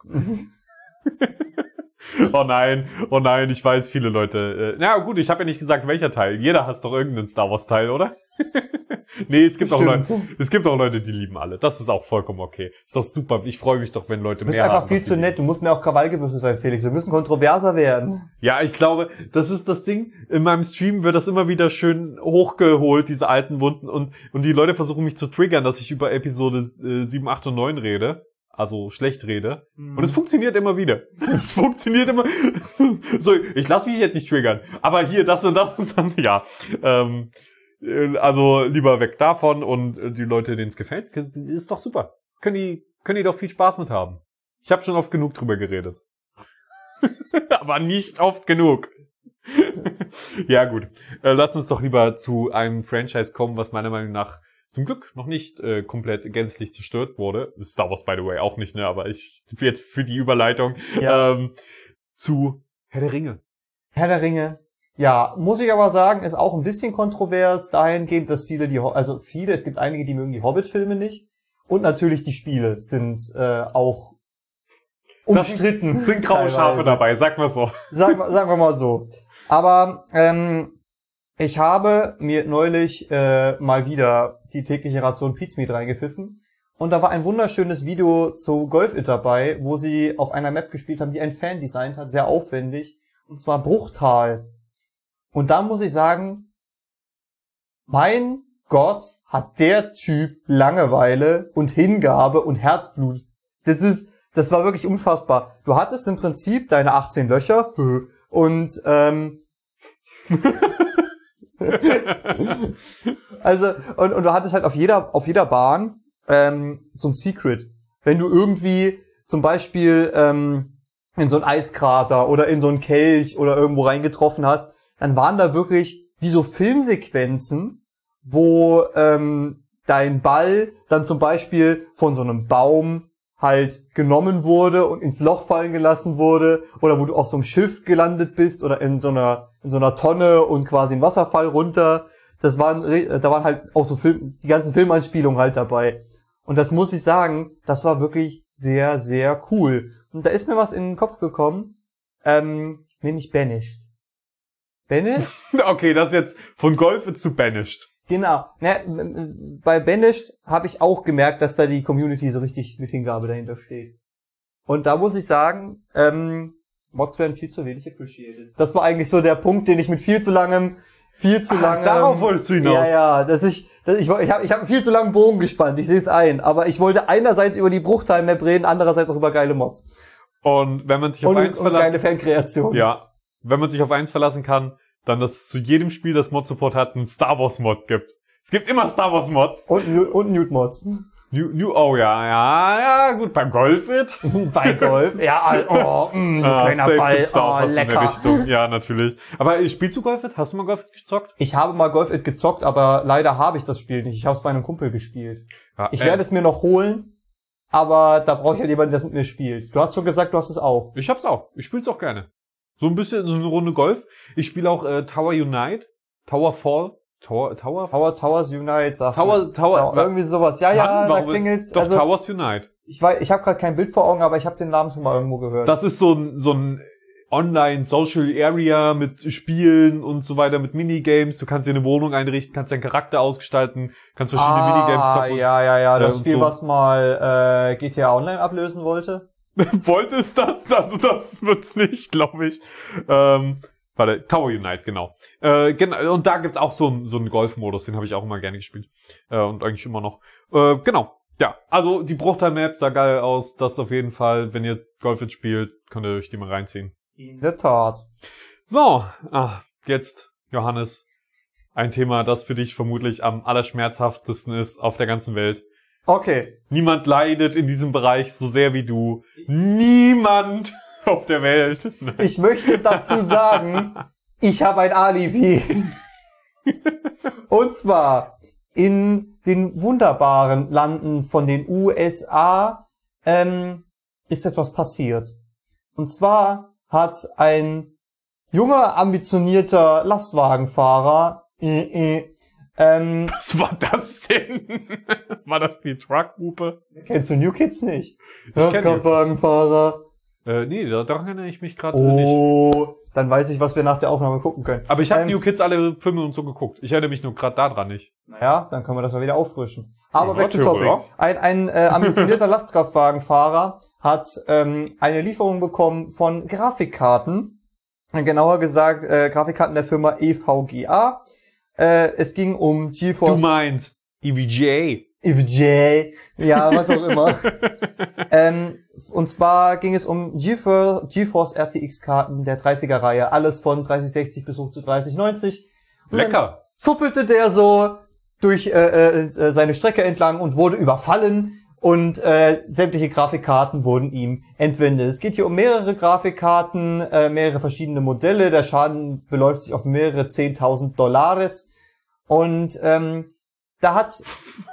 Oh nein, oh nein, ich weiß, viele Leute. Äh, na gut, ich habe ja nicht gesagt, welcher Teil. Jeder hasst doch irgendeinen Star Wars Teil, oder? Nee, es gibt auch Stimmt. Leute, es gibt auch Leute, die lieben alle. Das ist auch vollkommen okay. Ist doch super. Ich freue mich doch, wenn Leute Du bist mehr einfach haben, viel was sie zu lieben. nett. Du musst mir auch Krawallgebüffel sein, Felix. Wir müssen kontroverser werden. Ja, ich glaube, das ist das Ding. In meinem Stream wird das immer wieder schön hochgeholt, diese alten Wunden. Und, und die Leute versuchen mich zu triggern, dass ich über Episode äh, sieben, acht und neun rede. Also schlecht rede. Mhm. Und es funktioniert immer wieder. Es funktioniert immer. So, ich lasse mich jetzt nicht triggern. Aber hier, das und das und dann, ja. Ähm, äh, also lieber weg davon. Und äh, die Leute, denen es gefällt, ist doch super. Das können die, können die doch viel Spaß mit haben. Ich habe schon oft genug drüber geredet. Aber nicht oft genug. Ja, gut. Äh, lass uns doch lieber zu einem Franchise kommen, was meiner Meinung nach zum Glück noch nicht äh, komplett gänzlich zerstört wurde. Star Wars, by the way, auch nicht, ne? Aber ich jetzt für die Überleitung Ja. ähm, zu Herr der Ringe. Herr der Ringe. Ja, muss ich aber sagen, ist auch ein bisschen kontrovers dahingehend, dass viele die, Ho- also viele, es gibt einige, die mögen die Hobbit-Filme nicht. Und natürlich die Spiele sind äh, auch umstritten. Das sind graue Schafe teilweise. dabei, sag mal so. Sagen, wir- sagen wir mal so. Aber ähm, ich habe mir neulich äh, mal wieder die tägliche Ration Pizmeat reingepfiffen. Und da war ein wunderschönes Video zu Golf It dabei, wo sie auf einer Map gespielt haben, die ein Fan designt hat, sehr aufwendig. Und zwar Bruchtal. Und da muss ich sagen, mein Gott, hat der Typ Langeweile und Hingabe und Herzblut. Das ist, das war wirklich unfassbar. Du hattest im Prinzip deine achtzehn Löcher und ähm, also und, und du hattest halt auf jeder auf jeder Bahn ähm, so ein Secret. Wenn du irgendwie zum Beispiel ähm, in so einen Eiskrater oder in so einen Kelch oder irgendwo reingetroffen hast, dann waren da wirklich wie so Filmsequenzen, wo ähm, dein Ball dann zum Beispiel von so einem Baum halt genommen wurde und ins Loch fallen gelassen wurde, oder wo du auf so einem Schiff gelandet bist oder in so einer in so einer Tonne und quasi ein Wasserfall runter. Das waren da waren halt auch so Film, die ganzen Filmanspielungen halt dabei. Und das muss ich sagen, das war wirklich sehr, sehr cool. Und da ist mir was in den Kopf gekommen, ähm, nämlich Banished. Banished? Okay, das ist jetzt von Golf zu Banished. Genau. Ne, bei Banished habe ich auch gemerkt, dass da die Community so richtig mit Hingabe dahinter steht. Und da muss ich sagen, ähm, Mods werden viel zu wenig appreciated. Das war eigentlich so der Punkt, den ich mit viel zu langem, viel zu ah, langem... Darauf wolltest du hinaus. Ja, ja, dass ich, dass ich, ich habe ich hab einen viel zu langen Bogen gespannt, ich sehe es ein. Aber ich wollte einerseits über die Bruchteil-Map reden, andererseits auch über geile Mods. Und wenn man sich auf und, eins und verlassen... geile Fankreation. Ja, wenn man sich auf eins verlassen kann, dann, dass es zu jedem Spiel, das Mod-Support hat, einen Star Wars-Mod gibt. Es gibt immer Star Wars-Mods. Und, und Nude-Mods. New, new, oh ja, ja, ja, gut, beim Golf-It. Bei Golf? Ja, oh, mh, so ah, kleiner Ball, oh, lecker. Ja, natürlich. Aber spielst du Golf-It? Hast du mal Golf-It gezockt? Ich habe mal Golf-It gezockt, aber leider habe ich das Spiel nicht. Ich habe es bei einem Kumpel gespielt. Ja, ich äh, werde es mir noch holen, aber da brauche ich halt jemanden, der es mit mir spielt. Du hast schon gesagt, du hast es auch. Ich hab's auch. Ich spiel's auch gerne. So ein bisschen, so eine Runde Golf. Ich spiele auch äh, Tower Unite, Tower Fall. Tower, Tower, Tower, Towers Unite, sagt Tower, Tower, Tower irgendwie sowas. Ja, ja, Mann, da klingelt. Doch, also, Towers Unite. Ich weiß, ich habe gerade kein Bild vor Augen, aber ich habe den Namen schon mal irgendwo gehört. Das ist so ein, so ein Online-Social Area mit Spielen und so weiter, mit Minigames. Du kannst dir eine Wohnung einrichten, kannst deinen Charakter ausgestalten, kannst verschiedene ah, Minigames zocken. Ja, ja, ja, das äh, Spiel, so. was mal äh, G T A Online ablösen wollte. Wollte es das? Also das wird's nicht, glaube ich. Ähm, warte, Tower Unite, genau. Äh, genau. Und da gibt's auch so einen so einen Golf-Modus, den habe ich auch immer gerne gespielt. Äh, und eigentlich immer noch. Äh, genau. Ja, also die Bruchteil-Map sah geil aus. Das auf jeden Fall, wenn ihr Golf jetzt spielt, könnt ihr euch die mal reinziehen. In der Tat. So, ah, jetzt, Johannes, ein Thema, das für dich vermutlich am allerschmerzhaftesten ist auf der ganzen Welt. Okay. Niemand leidet in diesem Bereich so sehr wie du. Niemand auf der Welt. Ich möchte dazu sagen, ich habe ein Alibi. Und zwar in den wunderbaren Landen von den U S A ähm, ist etwas passiert. Und zwar hat ein junger, ambitionierter Lastwagenfahrer äh, äh, ähm, Was war das denn? War das die Truckgruppe? Kennst du New Kids nicht? Ich kenn die. Lastwagenfahrer. Äh, nee, daran erinnere ich mich gerade nicht. Oh, dann weiß ich, was wir nach der Aufnahme gucken können. Aber ich habe Ähm, New Kids alle Filme und so geguckt. Ich erinnere mich nur gerade daran nicht. Naja, dann können wir das mal wieder auffrischen. Aber Ja, back to ja, topic. ja. Ein, ein äh, ambitionierter Lastkraftwagenfahrer hat ähm, eine Lieferung bekommen von Grafikkarten. Genauer gesagt, äh, Grafikkarten der Firma E V G A. Äh, es ging um Du GeForce meinst E V G E V G A, ja, was auch immer. ähm, und zwar ging es um GeForce, GeForce R T X-Karten der dreißiger Reihe. Alles von dreißig sechzig bis hoch zu dreißig neunzig. Und dann Lecker. zuppelte der so durch äh, äh, seine Strecke entlang und wurde überfallen. Und äh, sämtliche Grafikkarten wurden ihm entwendet. Es geht hier um mehrere Grafikkarten, äh, mehrere verschiedene Modelle. Der Schaden beläuft sich auf mehrere zehntausend Dollares. Und ähm, da hat...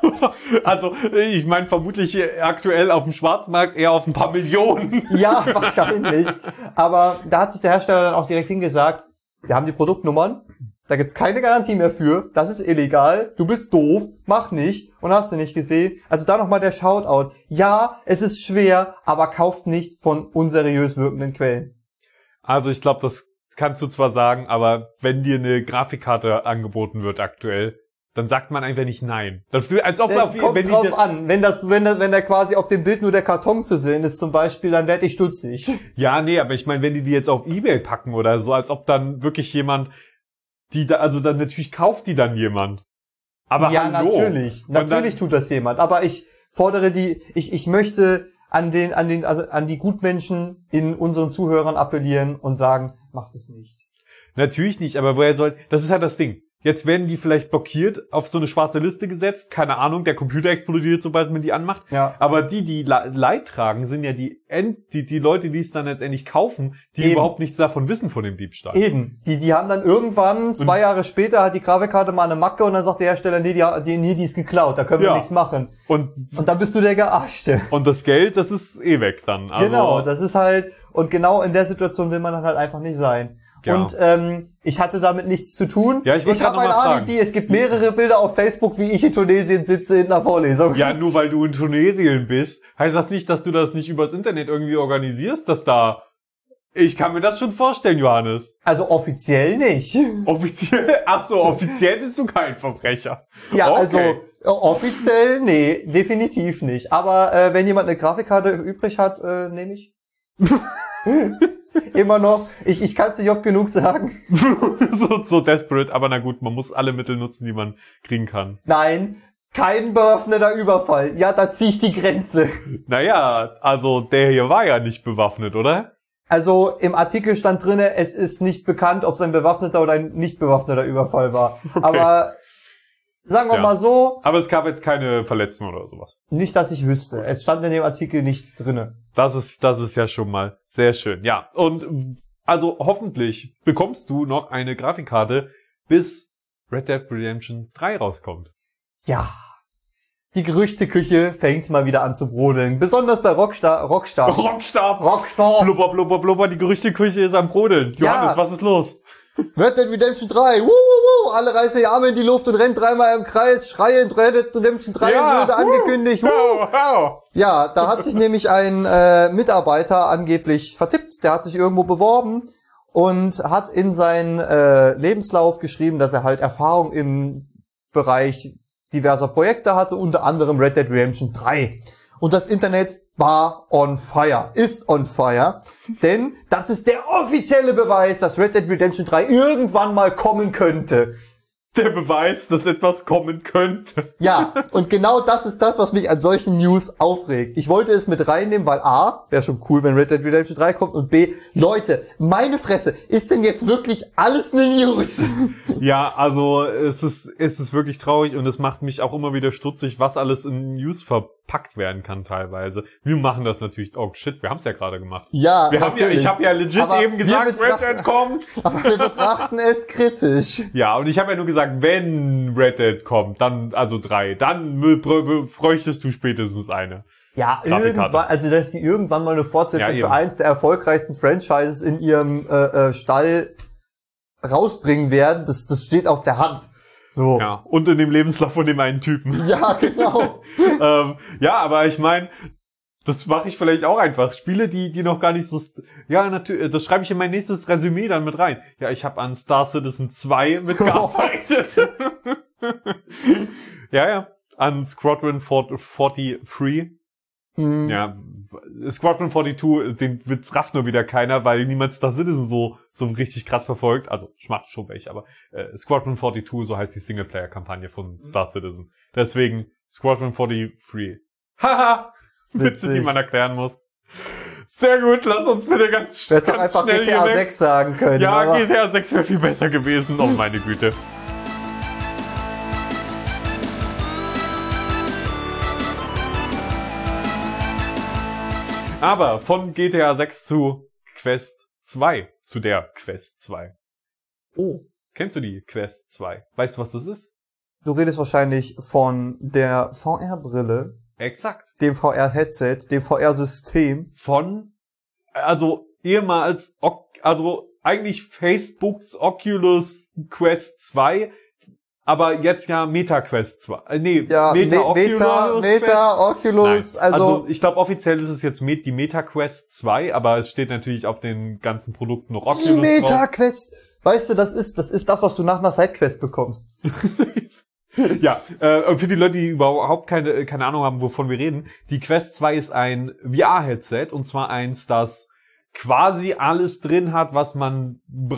Also, ich meine vermutlich aktuell auf dem Schwarzmarkt eher auf ein paar Millionen. Ja, wahrscheinlich. Aber da hat sich der Hersteller dann auch direkt hingesagt, wir haben die Produktnummern, da gibt's keine Garantie mehr für, das ist illegal, du bist doof, mach nicht und hast du nicht gesehen. Also da nochmal der Shoutout. Ja, es ist schwer, aber kauft nicht von unseriös wirkenden Quellen. Also ich glaube, das kannst du zwar sagen, aber wenn dir eine Grafikkarte angeboten wird aktuell, dann sagt man einfach nicht nein. Das, als ob Der auf, kommt wenn die, drauf an, wenn das, wenn da, wenn da quasi auf dem Bild nur der Karton zu sehen ist zum Beispiel, dann werd ich stutzig. Ja, nee, aber ich meine, wenn die die jetzt auf eBay packen oder so, als ob dann wirklich jemand, die da, also dann natürlich kauft die dann jemand. Aber ja, hallo. natürlich. Und dann- Natürlich tut das jemand. Aber ich fordere die, ich, ich möchte an den, an den, also an die Gutmenschen in unseren Zuhörern appellieren und sagen, macht es nicht. Natürlich nicht, aber woher soll... Das ist halt das Ding. Jetzt werden die vielleicht blockiert, auf so eine schwarze Liste gesetzt. Keine Ahnung, der Computer explodiert, sobald man die anmacht. Ja. Aber die, die Leid tragen, sind ja die, End die, die Leute, die es dann letztendlich kaufen, die Eben. überhaupt nichts davon wissen von dem Diebstahl. Eben. Die, die haben dann irgendwann, zwei Jahre später, hat die Grafikkarte mal eine Macke und dann sagt der Hersteller, nee, die, die, nee, die ist geklaut, da können wir Ja. nichts machen. Und, Und dann bist du der Gearschte. und das Geld, das ist eh weg dann. Also, Genau, das ist halt, und genau in der Situation will man dann halt einfach nicht sein. Ja. Und ähm, ich hatte damit nichts zu tun. Ja, ich wollte ich habe grad ein noch was Alibi, sagen. es gibt mehrere Bilder auf Facebook, wie ich in Tunesien sitze in einer Vorlesung. Ja, nur weil du in Tunesien bist, heißt das nicht, dass du das nicht übers Internet irgendwie organisierst, dass da... Ich kann mir das schon vorstellen, Johannes. Also offiziell nicht. Offiziell? Ach so, offiziell bist du kein Verbrecher. Ja, Okay. also äh, offiziell, nee, definitiv nicht. Aber äh, wenn jemand eine Grafikkarte übrig hat, äh, nehme ich. Immer noch. Ich, ich kann es nicht oft genug sagen. so, so desperate, aber na gut, man muss alle Mittel nutzen, die man kriegen kann. Nein, kein bewaffneter Überfall. Ja, da ziehe ich die Grenze. Naja, also der hier war ja nicht bewaffnet, oder? Also im Artikel stand drinne, es ist nicht bekannt, ob es ein bewaffneter oder ein nicht bewaffneter Überfall war. Okay. Aber sagen wir Ja. mal so, Aber es gab jetzt keine Verletzungen oder sowas. nicht, dass ich wüsste. Es stand in dem Artikel nichts drinne. Das ist, das ist ja schon mal sehr schön. Ja, und also hoffentlich bekommst du noch eine Grafikkarte, bis Red Dead Redemption drei rauskommt. Ja. Die Gerüchteküche fängt mal wieder an zu brodeln. Besonders bei Rockstar. Rockstar. Rockstar! Rockstar. Blubber, blubber, blubber, die Gerüchteküche ist am Brodeln. Ja. Johannes, was ist los? Red Dead Redemption drei. Wuh, wuh, wuh. Alle reißen die Arme in die Luft und rennen dreimal im Kreis, schreiend Red Dead Redemption drei wurde angekündigt. Wuh. Wow, wow. Ja, da hat sich nämlich ein äh, Mitarbeiter angeblich vertippt. Der hat sich irgendwo beworben und hat in seinen äh, Lebenslauf geschrieben, dass er halt Erfahrung im Bereich diverser Projekte hatte, unter anderem Red Dead Redemption drei. Und das Internet war on fire, ist on fire, denn das ist der offizielle Beweis, dass Red Dead Redemption drei irgendwann mal kommen könnte. Der Beweis, dass etwas kommen könnte. Ja, und genau das ist das, was mich an solchen News aufregt. Ich wollte es mit reinnehmen, weil A, wäre schon cool, wenn Red Dead Redemption drei kommt, und B, Leute, meine Fresse, ist denn jetzt wirklich alles eine News? Ja, also es ist, es ist wirklich traurig und es macht mich auch immer wieder stutzig, was alles in News verpackt werden kann teilweise. Wir machen das natürlich, oh shit, wir haben es ja gerade gemacht. Ja, Wir haben ja, natürlich. ich habe ja legit Aber eben wir gesagt, Red betrachten- Dead kommt. Aber wir betrachten es kritisch. Ja, und ich habe ja nur gesagt, wenn Red Dead kommt, dann, also drei, dann mü- br- br- bräuchtest du spätestens eine. Ja, Grafikkarte. irgendwann, also dass die irgendwann mal eine Fortsetzung Ja, eben. für eins der erfolgreichsten Franchises in ihrem äh, äh, Stall rausbringen werden, das, das steht auf der Hand. So. Ja, und in dem Lebenslauf von dem einen Typen. Ja, genau. ähm, ja, aber ich meine, das mache ich vielleicht auch einfach. Spiele, die die noch gar nicht so... st- Ja, natürlich, das schreibe ich in mein nächstes Resümee dann mit rein. Ja, ich habe an Star Citizen zwei mitgearbeitet. ja, ja. An Squadron vierundvierzig. Hm. Ja, Squadron zweiundvierzig, den Witz rafft nur wieder keiner, weil niemand Star Citizen so so richtig krass verfolgt. Also, ich mach schon welche, aber äh, Squadron zweiundvierzig, so heißt die Singleplayer-Kampagne von Star Citizen. Deswegen Squadron vierundvierzig. Haha! Witze, die Witzig. man erklären muss. Sehr gut, lass uns bitte ganz, Du hättest doch ganz einfach schnell G T A hier weg. sechs sagen können. Ja, aber G T A sechs wäre viel besser gewesen. Oh meine Güte. Aber von G T A sechs zu Quest zwei. Zu der Quest zwei. Oh, Kennst du die Quest zwei? Weißt du, was das ist? du redest wahrscheinlich von der V R-Brille, Exakt. dem V R-Headset, dem V R-System. Von, also ehemals, Ok- also eigentlich Facebooks Oculus Quest zwei, aber jetzt ja Meta Quest zwei. Äh, nee, Ja, Meta Me- Oculus Meta, Quest. Meta, Oculus, Nein. Also, also, ich glaube offiziell ist es jetzt Met- die Meta Quest zwei, aber es steht natürlich auf den ganzen Produkten noch Oculus die Meta drauf. Quest. Weißt du, das ist, das ist das, was du nach einer Sidequest bekommst. Ja, äh, und für die Leute, die überhaupt keine, keine Ahnung haben, wovon wir reden, die Quest zwei ist ein V R-Headset, und zwar eins, das quasi alles drin hat, was man braucht.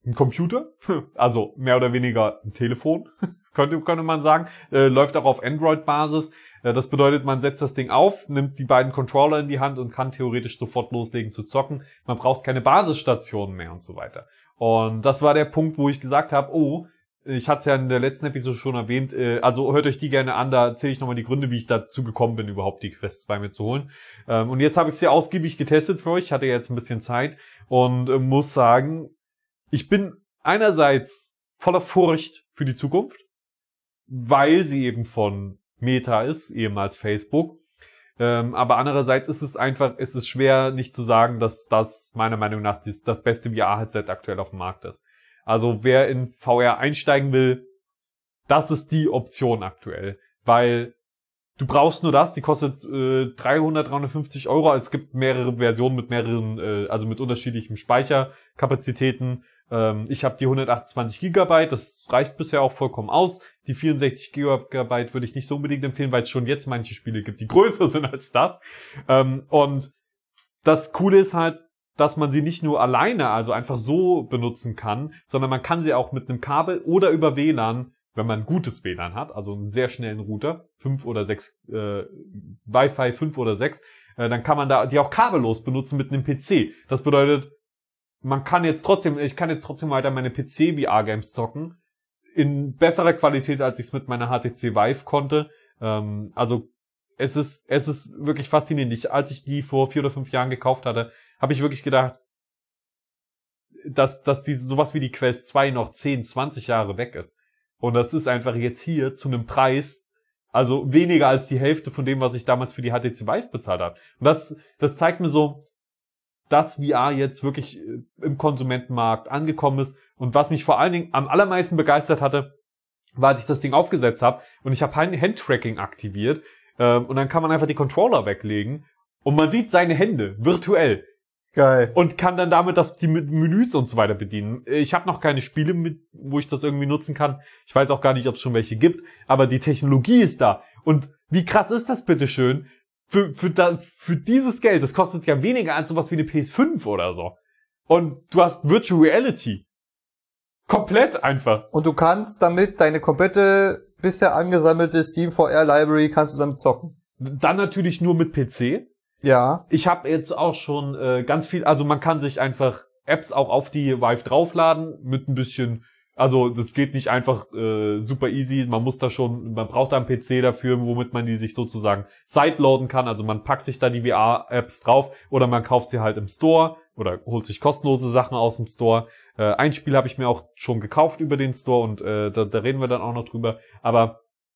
ein Computer, also mehr oder weniger ein Telefon, könnte, könnte man sagen, äh, läuft auch auf Android-Basis. Äh, das bedeutet, man setzt das Ding auf, nimmt die beiden Controller in die Hand und kann theoretisch sofort loslegen zu zocken. Man braucht keine Basisstationen mehr und so weiter. Und das war der Punkt, wo ich gesagt habe, oh, ich hatte es ja in der letzten Episode schon erwähnt, äh, also hört euch die gerne an, da erzähle ich nochmal die Gründe, wie ich dazu gekommen bin, überhaupt die Quest zwei mir zu holen. Ähm, und jetzt habe ich sie ausgiebig getestet für euch, ich hatte jetzt ein bisschen Zeit und äh, muss sagen, ich bin einerseits voller Furcht für die Zukunft, weil sie eben von Meta ist, ehemals Facebook. Ähm, aber andererseits ist es einfach, ist es schwer nicht zu sagen, dass das meiner Meinung nach das, das beste V R-Headset aktuell auf dem Markt ist. Also wer in V R einsteigen will, das ist die Option aktuell. Weil du brauchst nur das, die kostet äh, dreihundert, dreihundertfünfzig Euro. Es gibt mehrere Versionen mit mehreren, äh, also mit unterschiedlichen Speicherkapazitäten. Ähm, ich habe die hundertachtundzwanzig Gigabyte, das reicht bisher auch vollkommen aus. Die vierundsechzig Gigabyte würde ich nicht so unbedingt empfehlen, weil es schon jetzt manche Spiele gibt, die größer sind als das. Ähm, und das Coole ist halt, dass man sie nicht nur alleine, also einfach so benutzen kann, sondern man kann sie auch mit einem Kabel oder über W L A N, wenn man ein gutes W L A N hat, also einen sehr schnellen Router, fünf oder sechs, äh, Wi-Fi fünf oder sechs, äh, dann kann man da die auch kabellos benutzen mit einem P C. Das bedeutet, man kann jetzt trotzdem, ich kann jetzt trotzdem weiter meine P C-V R-Games zocken, in besserer Qualität, als ich es mit meiner H T C Vive konnte. Ähm, also es ist, es ist wirklich faszinierend. Ich, als ich die vor vier oder fünf Jahren gekauft hatte, habe ich wirklich gedacht, dass, dass diese, sowas wie die Quest zwei noch zehn, zwanzig Jahre weg ist. Und das ist einfach jetzt hier zu einem Preis, also weniger als die Hälfte von dem, was ich damals für die H T C Vive bezahlt habe. Und das, das zeigt mir so, dass V R jetzt wirklich im Konsumentenmarkt angekommen ist. Und was mich vor allen Dingen am allermeisten begeistert hatte, war, als ich das Ding aufgesetzt habe und ich habe Handtracking aktiviert ähm, und dann kann man einfach die Controller weglegen und man sieht seine Hände virtuell. Geil. Und kann dann damit das, die Menüs und so weiter bedienen. Ich habe noch keine Spiele, mit, wo ich das irgendwie nutzen kann. Ich weiß auch gar nicht, ob es schon welche gibt, aber die Technologie ist da. Und wie krass ist das bitteschön? Für, für, da, für dieses Geld, das kostet ja weniger als sowas wie eine P S fünf oder so. Und du hast Virtual Reality. Komplett einfach. Und du kannst damit deine komplette bisher angesammelte Steam V R Library kannst du damit zocken. Dann natürlich nur mit P C. Ja. Ich habe jetzt auch schon äh, ganz viel, also man kann sich einfach Apps auch auf die Vive draufladen mit ein bisschen, also das geht nicht einfach äh, super easy, man muss da schon, man braucht da einen P C dafür, womit man die sich sozusagen sideloaden kann, also man packt sich da die V R-Apps drauf oder man kauft sie halt im Store oder holt sich kostenlose Sachen aus dem Store. Äh, ein Spiel habe ich mir auch schon gekauft über den Store und äh, da, da reden wir dann auch noch drüber, aber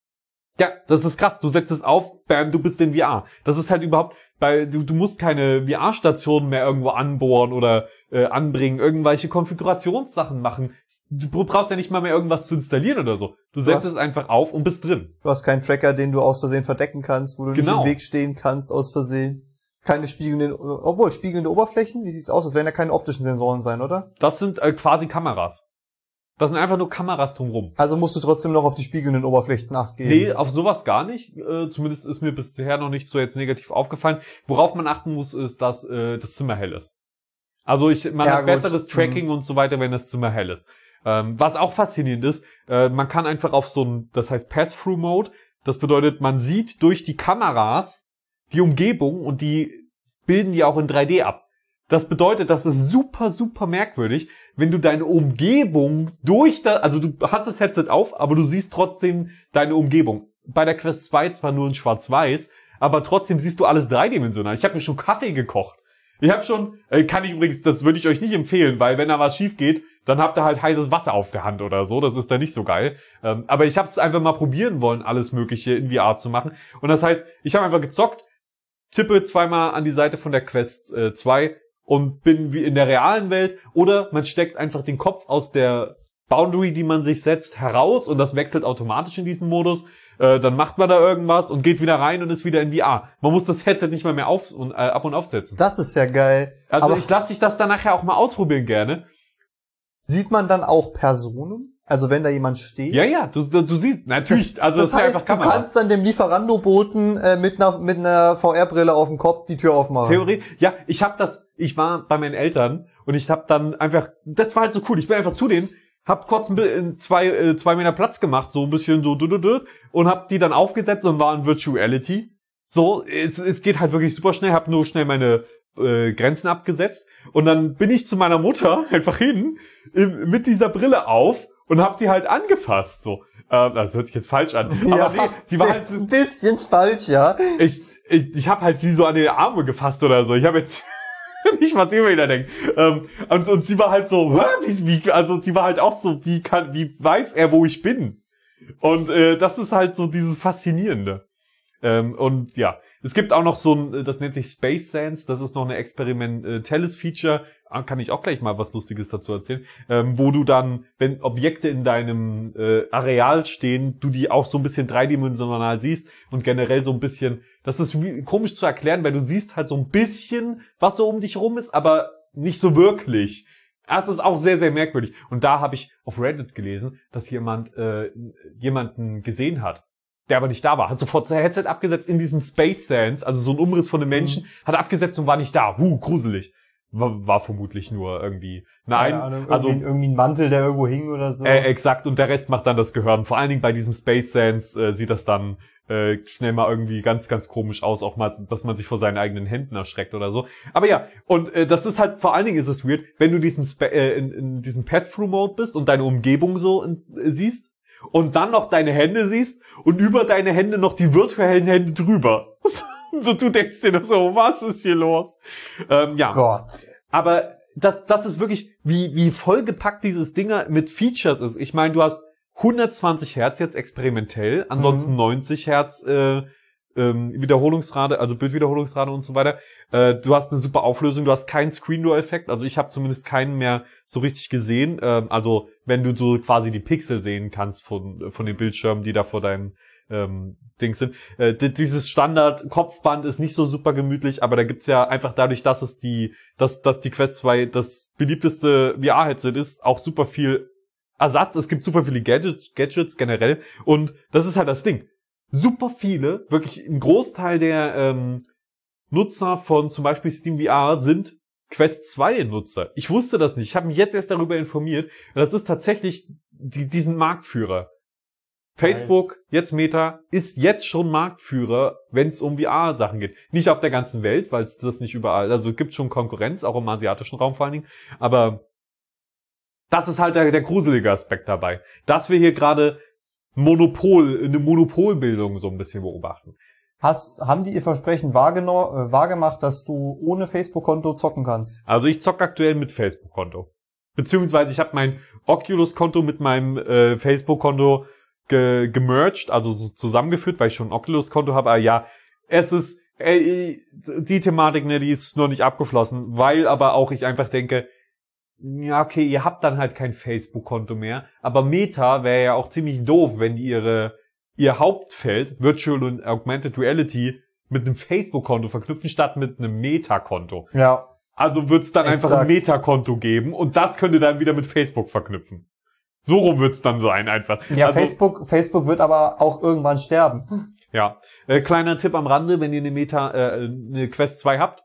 ja, das ist krass. Du setzt es auf, bam, du bist in V R. Das ist halt überhaupt, weil du, du musst keine V R-Stationen mehr irgendwo anbohren oder äh, anbringen, irgendwelche Konfigurationssachen machen. Du brauchst ja nicht mal mehr irgendwas zu installieren oder so. Du setzt hast, es einfach auf und bist drin. Du hast keinen Tracker, den du aus Versehen verdecken kannst, wo du Genau. nicht im Weg stehen kannst aus Versehen. Keine spiegelnden, obwohl spiegelnde Oberflächen, wie sieht's aus? Das werden ja keine optischen Sensoren sein, oder? Das sind äh, quasi Kameras. Das sind einfach nur Kameras drumrum. Also musst du trotzdem noch auf die spiegelnden Oberflächen acht geben. Nee, auf sowas gar nicht. Äh, zumindest ist mir bisher noch nicht so jetzt negativ aufgefallen. Worauf man achten muss, ist, dass äh, das Zimmer hell ist. Also ich, man Ja, hat gut. besseres Tracking Mhm. und so weiter, wenn das Zimmer hell ist. Ähm, was auch faszinierend ist, äh, man kann einfach auf so ein, das heißt Pass-Through-Mode. Das bedeutet, man sieht durch die Kameras die Umgebung und die bilden die auch in drei D ab. Das bedeutet, das ist super, super merkwürdig, wenn du deine Umgebung durch da, also du hast das Headset auf, aber du siehst trotzdem deine Umgebung. Bei der Quest zwei zwar nur in Schwarz-Weiß, aber trotzdem siehst du alles dreidimensional. Ich habe mir schon Kaffee gekocht. Ich habe schon, äh, kann ich übrigens, das würde ich euch nicht empfehlen, weil wenn da was schief geht, dann habt ihr halt heißes Wasser auf der Hand oder so. Das ist dann nicht so geil. Ähm, aber ich habe es einfach mal probieren wollen, alles Mögliche in V R zu machen. Und das heißt, ich habe einfach gezockt, tippe zweimal an die Seite von der Quest äh, zwei und bin wie in der realen Welt. Oder man steckt einfach den Kopf aus der Boundary, die man sich setzt, heraus und das wechselt automatisch in diesen Modus. Äh, dann macht man da irgendwas und geht wieder rein und ist wieder in V R. Man muss das Headset nicht mal mehr auf und, äh, ab und aufsetzen. Das ist ja geil. Also Aber ich lasse dich das dann nachher auch mal ausprobieren gerne. sieht man dann auch Personen? Also wenn da jemand steht? Ja, ja, du, du, du siehst, natürlich, also das das, ist heißt, einfach du Kamera. kannst dann dem Lieferando-Boten äh, mit einer mit einer V R-Brille auf dem Kopf die Tür aufmachen. Theorie, ja, ich habe das, ich war bei meinen Eltern Und ich habe dann einfach, das war halt so cool, ich bin einfach zu denen, hab kurz ein bisschen zwei, äh, zwei Meter Platz gemacht, so ein bisschen so, du, du, du, und hab die dann aufgesetzt und war in Virtuality. So, es, es geht halt wirklich super schnell, hab nur schnell meine äh, Grenzen abgesetzt und dann bin ich zu meiner Mutter einfach hin, im, mit dieser Brille auf und hab sie halt angefasst, so. Äh, das hört sich jetzt falsch an. Ja, aber nee, sie war halt so ein bisschen falsch, ja. Ich, ich, ich hab halt sie so an die Arme gefasst oder so. Ich habe jetzt nicht, was ihr wieder denkt. Ähm, und, und sie war halt so, wie, wie, also sie war halt auch so, wie kann, wie weiß er, wo ich bin? Und äh, das ist halt so dieses Faszinierende. Ähm, und ja, es gibt auch noch so ein, das nennt sich Space Sense, das ist noch ein experimentelles Feature, kann ich auch gleich mal was Lustiges dazu erzählen, ähm, wo du dann, wenn Objekte in deinem äh, Areal stehen, du die auch so ein bisschen dreidimensional siehst und generell so ein bisschen, das ist wie, komisch zu erklären, weil du siehst halt so ein bisschen, was so um dich rum ist, aber nicht so wirklich. Das ist auch sehr, sehr merkwürdig. Und da habe ich auf Reddit gelesen, dass jemand äh, jemanden gesehen hat, der aber nicht da war. Hat sofort sein Headset abgesetzt in diesem Space Sense, also so ein Umriss von einem Menschen, mhm. hat abgesetzt und war nicht da. Huh, gruselig. War, war vermutlich nur irgendwie nein, ja, irgendwie, also irgendwie ein Mantel, der irgendwo hing oder so. Äh, exakt, und der Rest macht dann das Gehirn. Vor allen Dingen bei diesem Space Sense äh, sieht das dann äh, schnell mal irgendwie ganz, ganz komisch aus, auch mal, dass man sich vor seinen eigenen Händen erschreckt oder so. Aber ja, und äh, das ist halt, vor allen Dingen ist es weird, wenn du diesem Spa- äh, in, in diesem Pass-Through-Mode bist und deine Umgebung so in, äh, siehst und dann noch deine Hände siehst und über deine Hände noch die virtuellen Hände drüber. Und du denkst dir so, was ist hier los? Ähm, ja. Gott. Aber das, das ist wirklich, wie, wie vollgepackt dieses Ding mit Features ist. Ich meine, du hast hundertzwanzig Hertz jetzt experimentell, ansonsten mhm. neunzig Hertz äh, ähm, Wiederholungsrate, also Bildwiederholungsrate und so weiter. Äh, du hast eine super Auflösung, du hast keinen Screen-Door-Effekt, also ich habe zumindest keinen mehr so richtig gesehen. Äh, also wenn du so quasi die Pixel sehen kannst von, von den Bildschirmen, die da vor deinem ähm, Dings sind. Äh, dieses Standard-Kopfband ist nicht so super gemütlich, aber da gibt's ja einfach dadurch, dass es die, dass, dass die Quest zwei das beliebteste V R-Headset ist, auch super viel Ersatz. Es gibt super viele Gadgets, Gadgets generell und das ist halt das Ding. Super viele, wirklich ein Großteil der ähm, Nutzer von zum Beispiel Steam V R sind Quest zwei Nutzer. Ich wusste das nicht. Ich habe mich jetzt erst darüber informiert. Das ist tatsächlich die, diesen Marktführer. Facebook, jetzt Meta, ist jetzt schon Marktführer, wenn es um V R-Sachen geht. Nicht auf der ganzen Welt, weil es das nicht überall, also gibt schon Konkurrenz, auch im asiatischen Raum vor allen Dingen, aber das ist halt der, der gruselige Aspekt dabei, dass wir hier gerade Monopol, eine Monopolbildung so ein bisschen beobachten. Hast, haben die ihr Versprechen wahrgeno- äh, wahrgemacht, dass du ohne Facebook-Konto zocken kannst? Also ich zocke aktuell mit Facebook-Konto. Beziehungsweise ich habe mein Oculus-Konto mit meinem äh, Facebook-Konto Ge- gemerged, also so zusammengeführt, weil ich schon ein Oculus-Konto habe, aber ja, es ist, äh, die Thematik, ne, die ist noch nicht abgeschlossen, weil aber auch ich einfach denke, ja, okay, ihr habt dann halt kein Facebook-Konto mehr, aber Meta wäre ja auch ziemlich doof, wenn die ihre, ihr Hauptfeld, Virtual und Augmented Reality, mit einem Facebook-Konto verknüpfen, statt mit einem Meta-Konto. Ja. Also wird's dann Exakt. einfach ein Meta-Konto geben und das könnte dann wieder mit Facebook verknüpfen. So rum wird's dann sein einfach. Ja, also, Facebook, Facebook wird aber auch irgendwann sterben. Ja, äh, kleiner Tipp am Rande, wenn ihr eine Meta, äh, eine Quest zwei habt,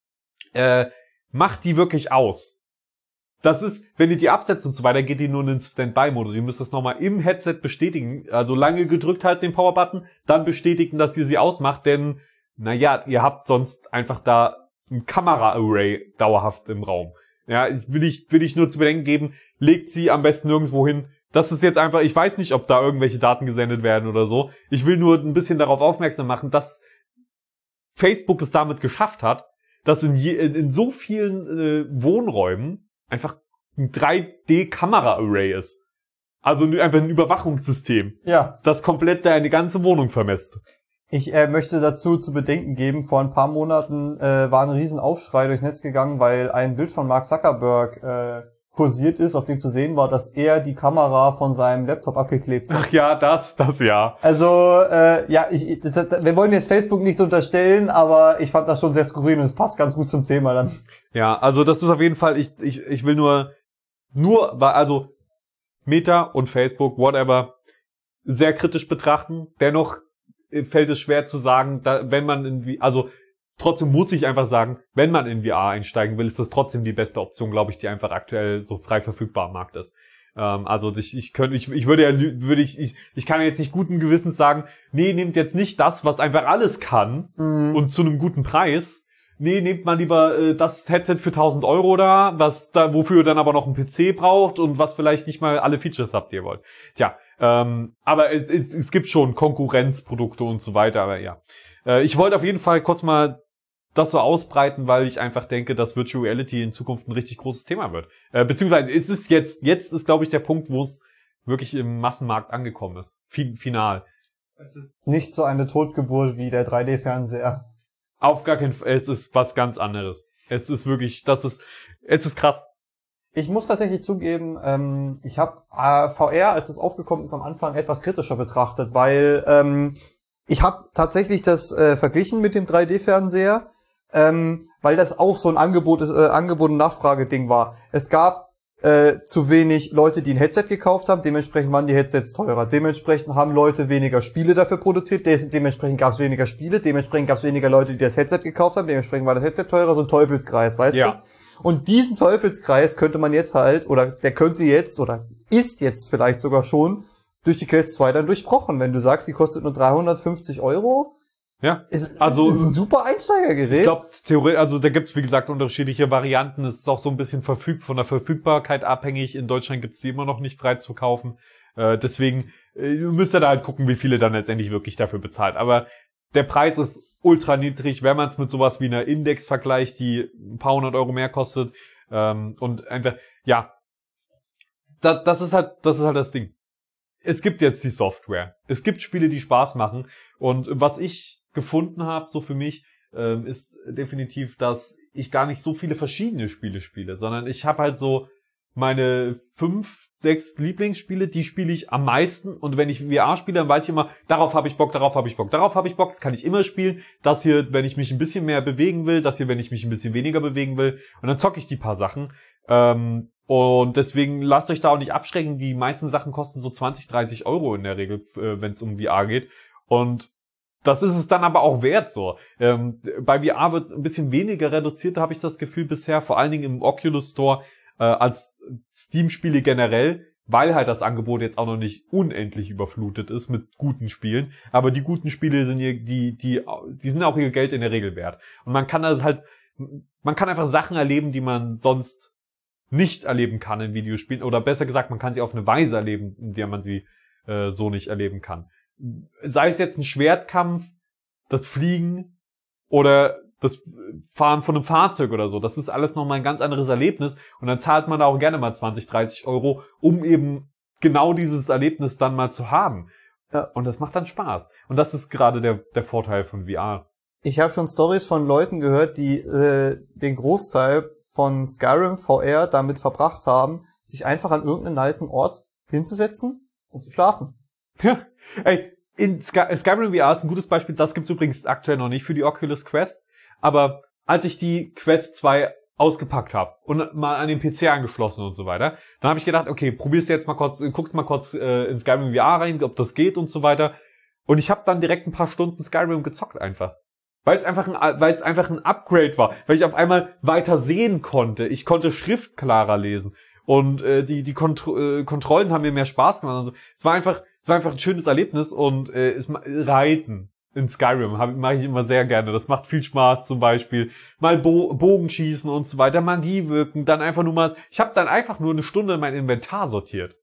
äh, macht die wirklich aus. Das ist, wenn ihr die absetzt und so weiter, geht die nur in den Standby-Modus. Ihr müsst das nochmal im Headset bestätigen. Also lange gedrückt halten den Power-Button, dann bestätigen, dass ihr sie ausmacht, denn, naja, ihr habt sonst einfach da ein Kamera-Array dauerhaft im Raum. Ja, will ich, will ich nur zu bedenken geben, legt sie am besten nirgendwo hin. Das ist jetzt einfach, ich weiß nicht, ob da irgendwelche Daten gesendet werden oder so. Ich will nur ein bisschen darauf aufmerksam machen, dass Facebook es damit geschafft hat, dass in, je, in, in so vielen äh, Wohnräumen einfach ein drei D-Kamera-Array ist. Also einfach ein Überwachungssystem, Ja. das komplett deine ganze Wohnung vermisst. Ich äh, möchte dazu zu bedenken geben, vor ein paar Monaten äh, war ein Riesenaufschrei durchs Netz gegangen, weil ein Bild von Mark Zuckerberg äh, kursiert ist, auf dem zu sehen war, dass er die Kamera von seinem Laptop abgeklebt hat. Ach ja, das, das ja. Also, äh, ja, ich, das, wir wollen jetzt Facebook nichts unterstellen, aber ich fand das schon sehr skurril und es passt ganz gut zum Thema dann. Ja, also das ist auf jeden Fall, ich, ich, ich will nur, nur, also Meta und Facebook, whatever, sehr kritisch betrachten. Dennoch fällt es schwer zu sagen, da, wenn man irgendwie, also trotzdem muss ich einfach sagen, wenn man in V R einsteigen will, ist das trotzdem die beste Option, glaube ich, die einfach aktuell so frei verfügbar am Markt ist. Ähm, also ich, ich könnte, ich, ich würde ja, würde ich, ich, ich kann jetzt nicht guten Gewissens sagen, nee, nehmt jetzt nicht das, was einfach alles kann Mhm. und zu einem guten Preis. Nee, nehmt mal lieber äh, das Headset für tausend Euro da, was da, wofür ihr dann aber noch einen P C braucht und was vielleicht nicht mal alle Features habt, die ihr wollt. Tja, ähm, aber es, es, es gibt schon Konkurrenzprodukte und so weiter, aber ja. Äh, ich wollte auf jeden Fall kurz mal das so ausbreiten, weil ich einfach denke, dass Virtual Reality in Zukunft ein richtig großes Thema wird. Äh, beziehungsweise ist es jetzt, jetzt ist glaube ich der Punkt, wo es wirklich im Massenmarkt angekommen ist. Fin- final. Es ist nicht so eine Totgeburt wie der drei D-Fernseher. Auf gar keinen Fall, es ist was ganz anderes. Es ist wirklich, das ist, es ist krass. Ich muss tatsächlich zugeben, ähm, ich habe äh, V R, als es aufgekommen ist, am Anfang etwas kritischer betrachtet, weil ähm, ich habe tatsächlich das äh, verglichen mit dem drei D-Fernseher, ähm, weil das auch so ein Angebot, äh, Angebot- und Nachfrageding war. Es gab äh, zu wenig Leute, die ein Headset gekauft haben, dementsprechend waren die Headsets teurer. Dementsprechend haben Leute weniger Spiele dafür produziert, Des- dementsprechend gab es weniger Spiele, dementsprechend gab es weniger Leute, die das Headset gekauft haben, dementsprechend war das Headset teurer, so ein Teufelskreis, weißt Ja. du? Und diesen Teufelskreis könnte man jetzt halt, oder der könnte jetzt, oder ist jetzt vielleicht sogar schon, durch die Quest zwei dann durchbrochen. Wenn du sagst, die kostet nur dreihundertfünfzig Euro, Ja. ist, Also, ist ein super Einsteigergerät. Ich glaube, theoretisch, also da gibt's wie gesagt unterschiedliche Varianten. Es ist auch so ein bisschen verfüg von der Verfügbarkeit abhängig. In Deutschland gibt's die immer noch nicht frei zu kaufen. Äh, deswegen äh, müsst ihr da halt gucken, wie viele dann letztendlich wirklich dafür bezahlt. Aber der Preis ist ultra niedrig, wenn man es mit sowas wie einer Index vergleicht, die ein paar hundert Euro mehr kostet. Ähm, und einfach, ja, da, das ist halt, das ist halt das Ding. Es gibt jetzt die Software. Es gibt Spiele, die Spaß machen. Und was ich gefunden habe, so für mich, ähm, ist definitiv, dass ich gar nicht so viele verschiedene Spiele spiele, sondern ich habe halt so meine fünf, sechs Lieblingsspiele, die spiele ich am meisten. Und wenn ich V R spiele, dann weiß ich immer, darauf habe ich Bock, darauf habe ich Bock, darauf habe ich Bock. Das kann ich immer spielen. Das hier, wenn ich mich ein bisschen mehr bewegen will. Das hier, wenn ich mich ein bisschen weniger bewegen will. Und dann zocke ich die paar Sachen. Ähm, und deswegen lasst euch da auch nicht abschrecken. Die meisten Sachen kosten so zwanzig, dreißig Euro in der Regel, äh, wenn es um V R geht. Und das ist es dann aber auch wert so. Ähm, bei V R wird ein bisschen weniger reduziert, habe ich das Gefühl bisher, vor allen Dingen im Oculus Store äh, als Steam-Spiele generell, weil halt das Angebot jetzt auch noch nicht unendlich überflutet ist mit guten Spielen. Aber die guten Spiele sind hier, die, die, die sind auch ihr Geld in der Regel wert. Und man kann das halt, man kann einfach Sachen erleben, die man sonst nicht erleben kann in Videospielen. Oder besser gesagt, man kann sie auf eine Weise erleben, in der man sie äh, so nicht erleben kann. Sei es jetzt ein Schwertkampf, das Fliegen oder das Fahren von einem Fahrzeug oder so. Das ist alles nochmal ein ganz anderes Erlebnis. Und dann zahlt man da auch gerne mal zwanzig, dreißig Euro, um eben genau dieses Erlebnis dann mal zu haben. Ja. Und das macht dann Spaß. Und das ist gerade der, der Vorteil von V R. Ich habe schon Stories von Leuten gehört, die äh, den Großteil von Skyrim V R damit verbracht haben, sich einfach an irgendeinen nicen Ort hinzusetzen und zu schlafen. Ja, ey, in Sky- Skyrim V R ist ein gutes Beispiel. Das gibt's übrigens aktuell noch nicht für die Oculus Quest. Aber als ich die Quest zwei ausgepackt habe und mal an den P C angeschlossen und so weiter, dann habe ich gedacht, okay, probierst du jetzt mal kurz, guckst mal kurz äh, in Skyrim V R rein, ob das geht und so weiter. Und ich habe dann direkt ein paar Stunden Skyrim gezockt einfach. Weil es einfach ein, weil es einfach ein Upgrade war, weil ich auf einmal weiter sehen konnte. Ich konnte Schrift klarer lesen und äh, die die Kont- äh, Kontrollen haben mir mehr Spaß gemacht und so. Es war einfach, es war einfach ein schönes Erlebnis und äh, es Reiten in Skyrim mache ich immer sehr gerne. Das macht viel Spaß, zum Beispiel mal Bo- Bogenschießen und so weiter, Magie wirken, dann einfach nur mal. Ich habe dann einfach nur eine Stunde mein Inventar sortiert.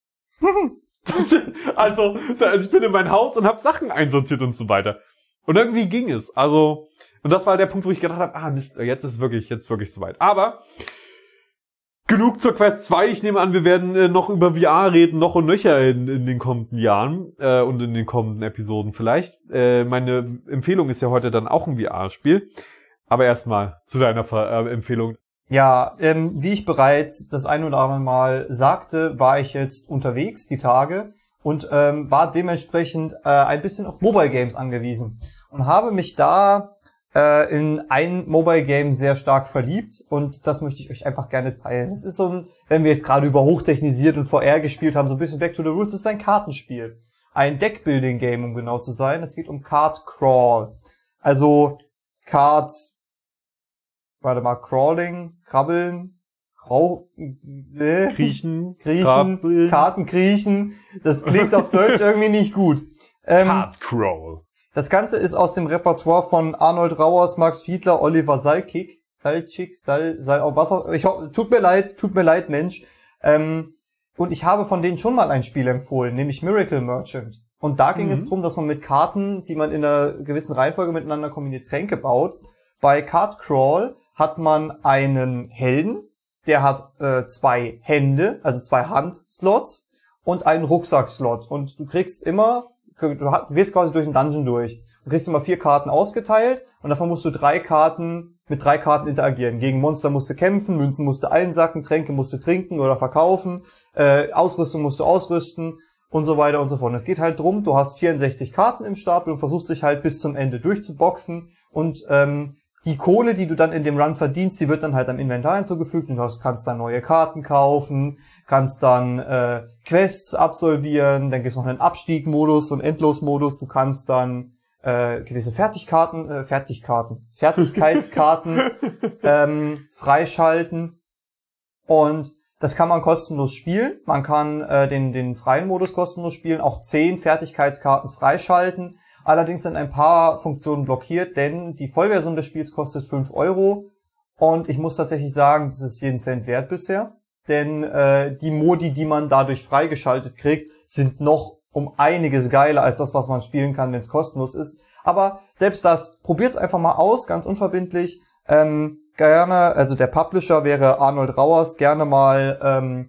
also, also ich bin in mein Haus und habe Sachen einsortiert und so weiter. Und irgendwie ging es. Also, und das war der Punkt, wo ich gedacht habe, ah Mist, jetzt ist wirklich, jetzt wirklich soweit. Aber genug zur Quest zwei. Ich nehme an, wir werden äh, noch über V R reden, noch und nöcher in, in den kommenden Jahren äh, und in den kommenden Episoden vielleicht. Äh, meine Empfehlung ist ja heute dann auch ein V R-Spiel. Aber erstmal zu deiner Ver- äh, Empfehlung. Ja, ähm, wie ich bereits das ein oder andere Mal sagte, war ich jetzt unterwegs die Tage und ähm, war dementsprechend äh, ein bisschen auf Mobile Games angewiesen und habe mich da äh, in ein Mobile Game sehr stark verliebt und das möchte ich euch einfach gerne teilen. Es ist so ein, wenn wir jetzt gerade über hochtechnisiert und V R gespielt haben, so ein bisschen Back to the Roots, es ist ein Kartenspiel. Ein Deckbuilding-Game, um genau zu sein. Es geht um Card Crawl. Also Card, warte mal, Crawling, Krabbeln, Rau, äh, Kriechen, Kriechen, Krabbeln. Karten kriechen. Das klingt auf Deutsch irgendwie nicht gut. Ähm, Card Crawl. Das Ganze ist aus dem Repertoire von Arnold Rauers, Max Fiedler, Oliver Salkick. Salchik, Sal, Sal, auch was auch, ich ho- tut mir leid, tut mir leid, Mensch. Ähm, und ich habe von denen schon mal ein Spiel empfohlen, nämlich Miracle Merchant. Und da ging Mhm. es darum, dass man mit Karten, die man in einer gewissen Reihenfolge miteinander kombiniert, Tränke baut. Bei Card Crawl hat man einen Helden, der hat äh, zwei Hände, also zwei Handslots und einen Rucksackslot. Und du kriegst immer, du ha- du gehst quasi durch den Dungeon durch. Du kriegst immer vier Karten ausgeteilt und davon musst du drei Karten, mit drei Karten interagieren. Gegen Monster musst du kämpfen, Münzen musst du einsacken, Tränke musst du trinken oder verkaufen, äh, Ausrüstung musst du ausrüsten und so weiter und so fort. Und es geht halt drum, du hast vierundsechzig Karten im Stapel und versuchst dich halt bis zum Ende durchzuboxen und ähm, die Kohle, die du dann in dem Run verdienst, die wird dann halt am Inventar hinzugefügt und du hast, kannst dann neue Karten kaufen, kannst dann äh, Quests absolvieren, dann gibt's noch einen Abstiegmodus und Endlosmodus, du kannst dann äh, gewisse Fertigkarten, äh, Fertigkarten, Fertigkeitskarten ähm, freischalten und das kann man kostenlos spielen. Man kann äh, den den freien Modus kostenlos spielen, auch zehn Fertigkeitskarten freischalten. Allerdings sind ein paar Funktionen blockiert, denn die Vollversion des Spiels kostet fünf Euro und ich muss tatsächlich sagen, das ist jeden Cent wert bisher, denn äh, die Modi, die man dadurch freigeschaltet kriegt, sind noch um einiges geiler als das, was man spielen kann, wenn es kostenlos ist. Aber selbst das, probiert's einfach mal aus, ganz unverbindlich. Ähm, gerne, also der Publisher wäre Arnold Rauers, gerne mal ähm,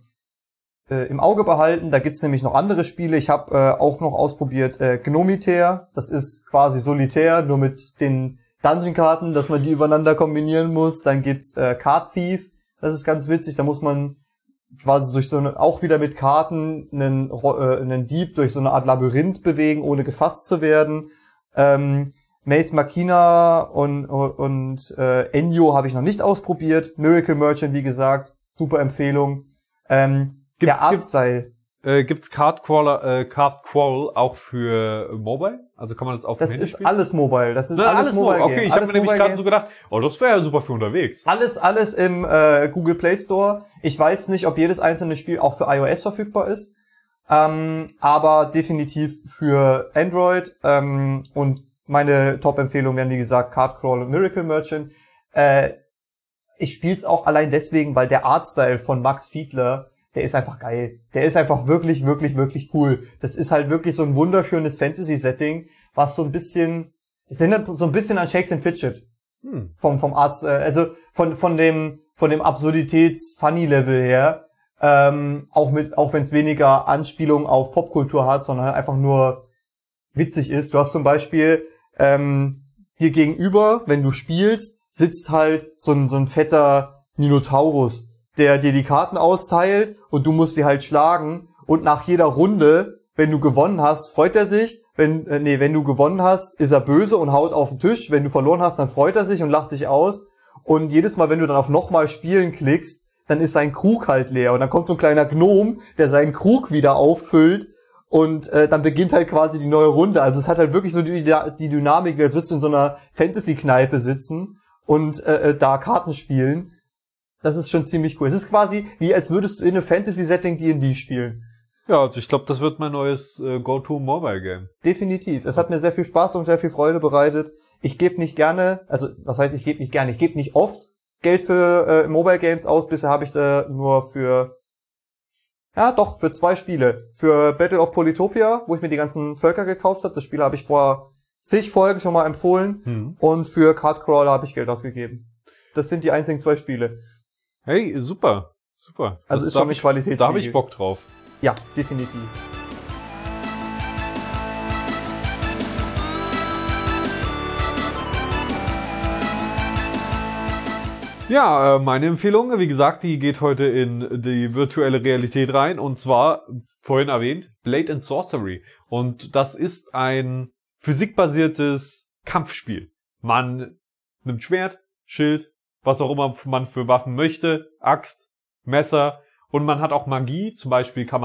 äh, im Auge behalten. Da gibt's nämlich noch andere Spiele. Ich habe äh, auch noch ausprobiert äh, Gnomitaire. Das ist quasi Solitär, nur mit den Dungeon-Karten, dass man die übereinander kombinieren muss. Dann gibt's äh, Card Thief. Das ist ganz witzig. Da muss man quasi durch so eine, auch wieder mit Karten einen, äh, einen Dieb durch so eine Art Labyrinth bewegen, ohne gefasst zu werden. Ähm, Maze Machina und, und äh, Ennio habe ich noch nicht ausprobiert. Miracle Merchant, wie gesagt, super Empfehlung. Ähm, Gibt's- der Artstyle, Äh, gibt's Card Crawler, äh, Card Crawl auch für Mobile? Also kann man das auf dem das Handy ist spielen? alles Mobile. Das ist Na, alles, Mobile. Okay, Game. ich habe Alles mir nämlich Mobile gerade Game. so gedacht, oh, das wäre ja super für unterwegs. Alles, alles im äh, Google Play Store. Ich weiß nicht, ob jedes einzelne Spiel auch für iOS verfügbar ist, ähm, aber definitiv für Android. Ähm, und meine Top-Empfehlungen wären, wie gesagt, Card Crawl und Miracle Merchant. Äh, ich spiel's auch allein deswegen, weil der Artstyle von Max Fiedler, der ist einfach geil. Der ist einfach wirklich, wirklich, wirklich cool. Das ist halt wirklich so ein wunderschönes Fantasy-Setting, was so ein bisschen, es erinnert so ein bisschen an Shakes and Fidget. Hm. Vom, vom Arzt, äh, also von, von dem, von dem Absurditäts-Funny-Level her. Ähm, auch mit, auch wenn es weniger Anspielung auf Popkultur hat, sondern halt einfach nur witzig ist. Du hast zum Beispiel, ähm, dir gegenüber, wenn du spielst, sitzt halt so ein, so ein fetter Minotaurus, der dir die Karten austeilt und du musst die halt schlagen und nach jeder Runde, wenn du gewonnen hast, freut er sich, wenn äh, nee, wenn du gewonnen hast, ist er böse und haut auf den Tisch, wenn du verloren hast, dann freut er sich und lacht dich aus und jedes Mal, wenn du dann auf nochmal spielen klickst, dann ist sein Krug halt leer und dann kommt so ein kleiner Gnom, der seinen Krug wieder auffüllt und äh, dann beginnt halt quasi die neue Runde. Also es hat halt wirklich so die, die Dynamik, als würdest du in so einer Fantasy-Kneipe sitzen und äh, da Karten spielen. Das ist schon ziemlich cool. Es ist quasi wie, als würdest du in einem Fantasy-Setting D und D spielen. Ja, also ich glaube, das wird mein neues äh, Go-To-Mobile-Game. Definitiv. Es hat mir sehr viel Spaß und sehr viel Freude bereitet. Ich gebe nicht gerne, also was heißt, ich gebe nicht gerne, ich gebe nicht oft Geld für äh, Mobile Games aus. Bisher habe ich da nur für, ja doch, für zwei Spiele. Für Battle of Polytopia, wo ich mir die ganzen Völker gekauft habe. Das Spiel habe ich vor zig Folgen schon mal empfohlen. Hm. Und für Card Crawler habe ich Geld ausgegeben. Das sind die einzigen zwei Spiele. Hey, super, super. Also Das- ist da schon hab eine ich- Qualitätssiegel. Da habe ich Bock drauf. Ja, definitiv. Ja, äh, meine Empfehlung, wie gesagt, die geht heute in die virtuelle Realität rein und zwar, vorhin erwähnt, Blade and Sorcery. Und das ist ein physikbasiertes Kampfspiel. Man nimmt Schwert, Schild, was auch immer man für Waffen möchte, Axt, Messer und man hat auch Magie. Zum Beispiel kann man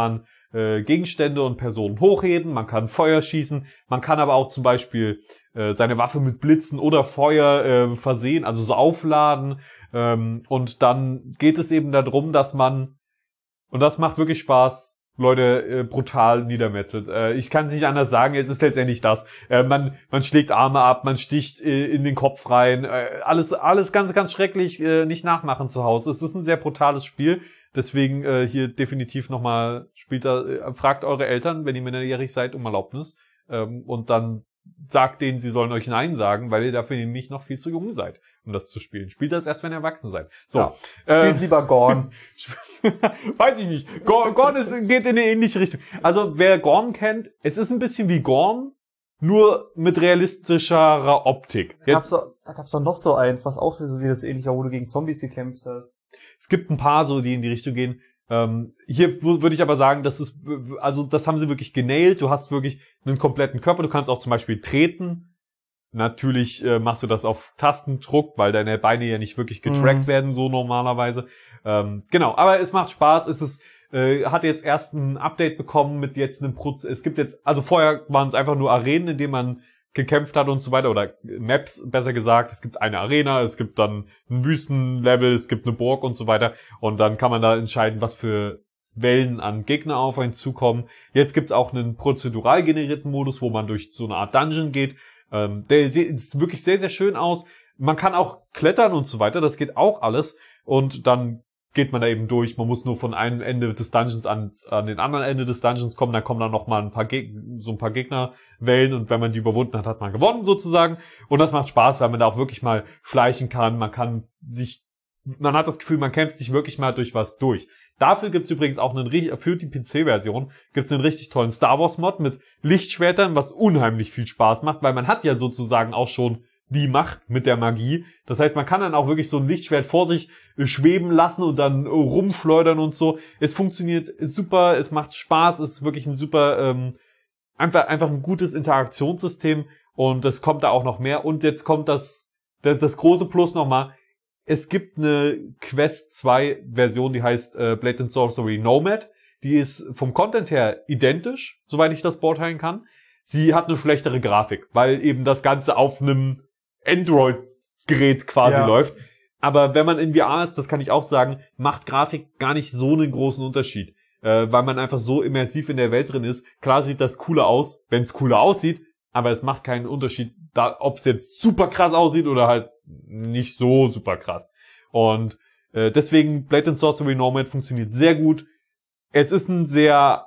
äh, Gegenstände und Personen hochheben, man kann Feuer schießen, man kann aber auch zum Beispiel äh, seine Waffe mit Blitzen oder Feuer äh, versehen, also so aufladen. Ähm, und dann geht es eben darum, dass man, und das macht wirklich Spaß, Leute äh, brutal niedermetzelt. Äh, ich kann es nicht anders sagen, es ist letztendlich das. Äh, man man schlägt Arme ab, man sticht äh, in den Kopf rein. Äh, alles alles ganz, ganz schrecklich, äh, nicht nachmachen zu Hause. Es ist ein sehr brutales Spiel. Deswegen äh, hier definitiv nochmal, spielt da, äh, fragt eure Eltern, wenn ihr minderjährig seid, um Erlaubnis. Ähm, und dann sagt denen, sie sollen euch Nein sagen, weil ihr dafür nämlich noch viel zu jung seid, um das zu spielen. Spielt das erst, wenn ihr erwachsen seid. So, ja, spielt ähm, lieber Gorn. Weiß ich nicht. Gorn, Gorn ist, geht in eine ähnliche Richtung. Also, wer Gorn kennt, es ist ein bisschen wie Gorn, nur mit realistischerer Optik. Da gab's, doch, da gab's doch noch so eins, was auch so wie das ähnlich war, wo du gegen Zombies gekämpft hast. Es gibt ein paar so, die in die Richtung gehen. Ähm, hier würde ich aber sagen, das ist, also das haben sie wirklich genailt. Du hast wirklich einen kompletten Körper. Du kannst auch zum Beispiel treten. Natürlich äh, machst du das auf Tastendruck, weil deine Beine ja nicht wirklich getrackt mhm. werden, so normalerweise. Ähm, genau, aber es macht Spaß. Es ist, äh, hat jetzt erst ein Update bekommen mit jetzt einem Proz. Es gibt jetzt, also vorher waren es einfach nur Arenen, in denen man gekämpft hat und so weiter, oder Maps, besser gesagt. Es gibt eine Arena, es gibt dann ein Wüstenlevel, es gibt eine Burg und so weiter. Und dann kann man da entscheiden, was für Wellen an Gegner auf einen zukommen. Jetzt gibt's auch einen prozedural generierten Modus, wo man durch so eine Art Dungeon geht. Ähm, der sieht wirklich sehr, sehr schön aus. Man kann auch klettern und so weiter, das geht auch alles. Und dann geht man da eben durch. Man muss nur von einem Ende des Dungeons an, an den anderen Ende des Dungeons kommen. Dann kommen da noch mal ein paar Geg- so ein paar Gegnerwellen. Und wenn man die überwunden hat, hat man gewonnen sozusagen. Und das macht Spaß, weil man da auch wirklich mal schleichen kann. Man kann sich, man hat das Gefühl, man kämpft sich wirklich mal durch was durch. Dafür gibt's übrigens auch einen, für die P C-Version, gibt's einen richtig tollen Star Wars-Mod mit Lichtschwertern, was unheimlich viel Spaß macht, weil man hat ja sozusagen auch schon die Macht mit der Magie. Das heißt, man kann dann auch wirklich so ein Lichtschwert vor sich schweben lassen und dann rumschleudern und so. Es funktioniert super, es macht Spaß, es ist wirklich ein super, ähm, einfach, einfach ein gutes Interaktionssystem und es kommt da auch noch mehr. Und jetzt kommt das, das, das große Plus nochmal. Es gibt eine Quest zwei Version, die heißt äh, Blade and Sorcery Nomad. Die ist vom Content her identisch, soweit ich das beurteilen kann. Sie hat eine schlechtere Grafik, weil eben das Ganze auf einem Android-Gerät quasi ja. läuft. Aber wenn man in V R ist, das kann ich auch sagen, macht Grafik gar nicht so einen großen Unterschied. Äh, weil man einfach so immersiv in der Welt drin ist. Klar sieht das cooler aus, wenn es cooler aussieht, aber es macht keinen Unterschied, da, ob es jetzt super krass aussieht oder halt nicht so super krass. Und äh, deswegen Blade and Sorcery Nomad funktioniert sehr gut. Es ist ein sehr,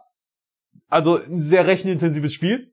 also ein sehr rechenintensives Spiel.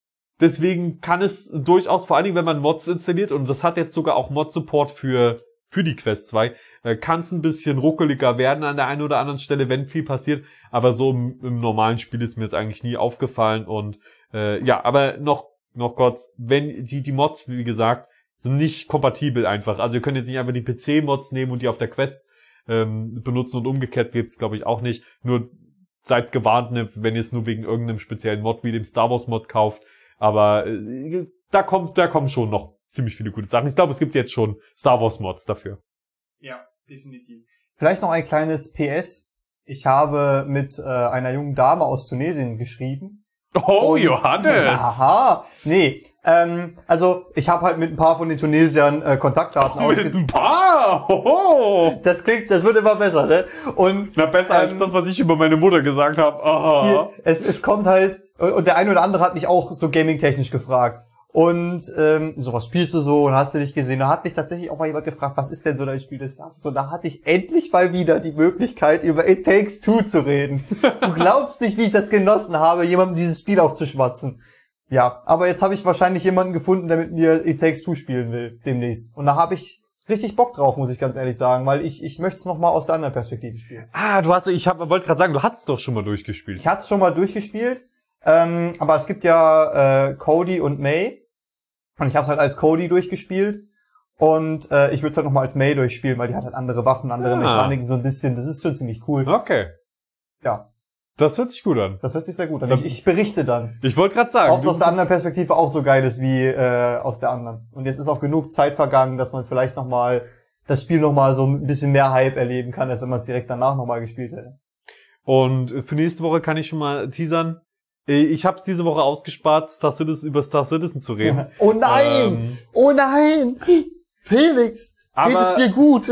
Deswegen kann es durchaus, vor allen Dingen, wenn man Mods installiert, und das hat jetzt sogar auch Mod-Support für für die Quest zwei, äh, kann es ein bisschen ruckeliger werden an der einen oder anderen Stelle, wenn viel passiert. Aber so im, im normalen Spiel ist mir das eigentlich nie aufgefallen. Und äh, ja, aber noch noch kurz, wenn die die Mods, wie gesagt, sind nicht kompatibel einfach. Also ihr könnt jetzt nicht einfach die P C-Mods nehmen und die auf der Quest ähm, benutzen und umgekehrt gibt's, glaube ich, auch nicht. Nur seid gewarnt, ne, wenn ihr es nur wegen irgendeinem speziellen Mod wie dem Star Wars Mod kauft. Aber äh, da kommt, da kommen schon noch ziemlich viele gute Sachen. Ich glaube, es gibt jetzt schon Star Wars Mods dafür. Ja, definitiv. Vielleicht noch ein kleines P S. Ich habe mit äh, einer jungen Dame aus Tunesien geschrieben. Oh, und, Johannes! Aha, nee. Ähm, also ich habe halt mit ein paar von den Tunesiern äh, Kontaktdaten oh, Mit ein paar? Hoho. Das klingt, das wird immer besser, ne? Und na besser ähm, als das, was ich über meine Mutter gesagt habe. Aha. Hier, es, es kommt halt, und der eine oder andere hat mich auch so gaming-technisch gefragt. Und ähm, so, was spielst du so und hast du nicht gesehen? Da hat mich tatsächlich auch mal jemand gefragt, was ist denn so dein Spiel des Jahres? So, da hatte ich endlich mal wieder die Möglichkeit, über It Takes Two zu reden. Du glaubst nicht, wie ich das genossen habe, jemandem dieses Spiel aufzuschwatzen. Ja, aber jetzt habe ich wahrscheinlich jemanden gefunden, der mit mir It Takes Two spielen will, demnächst. Und da habe ich richtig Bock drauf, muss ich ganz ehrlich sagen, weil ich ich möchte es nochmal aus der anderen Perspektive spielen. Ah, du hast, ich hab, wollte gerade sagen, du hast es doch schon mal durchgespielt. Ich hatte es schon mal durchgespielt, ähm, aber es gibt ja äh, Cody und May. Und ich habe es halt als Cody durchgespielt und äh, ich würde es halt nochmal als May durchspielen, weil die hat halt andere Waffen, andere ah. Mechaniken, so ein bisschen. Das ist schon ziemlich cool. Okay. Ja. Das hört sich gut an. Das hört sich sehr gut an. Ich, ich berichte dann. Ich wollte gerade sagen. Ob es aus der anderen Perspektive auch so geil ist wie äh, aus der anderen. Und jetzt ist auch genug Zeit vergangen, dass man vielleicht nochmal das Spiel nochmal so ein bisschen mehr Hype erleben kann, als wenn man es direkt danach nochmal gespielt hätte. Und für nächste Woche kann ich schon mal teasern. Ich habe es diese Woche ausgespart, Star Citizen, über Star Citizen zu reden. Oh nein! Ähm, oh nein! Felix! Geht aber es dir gut?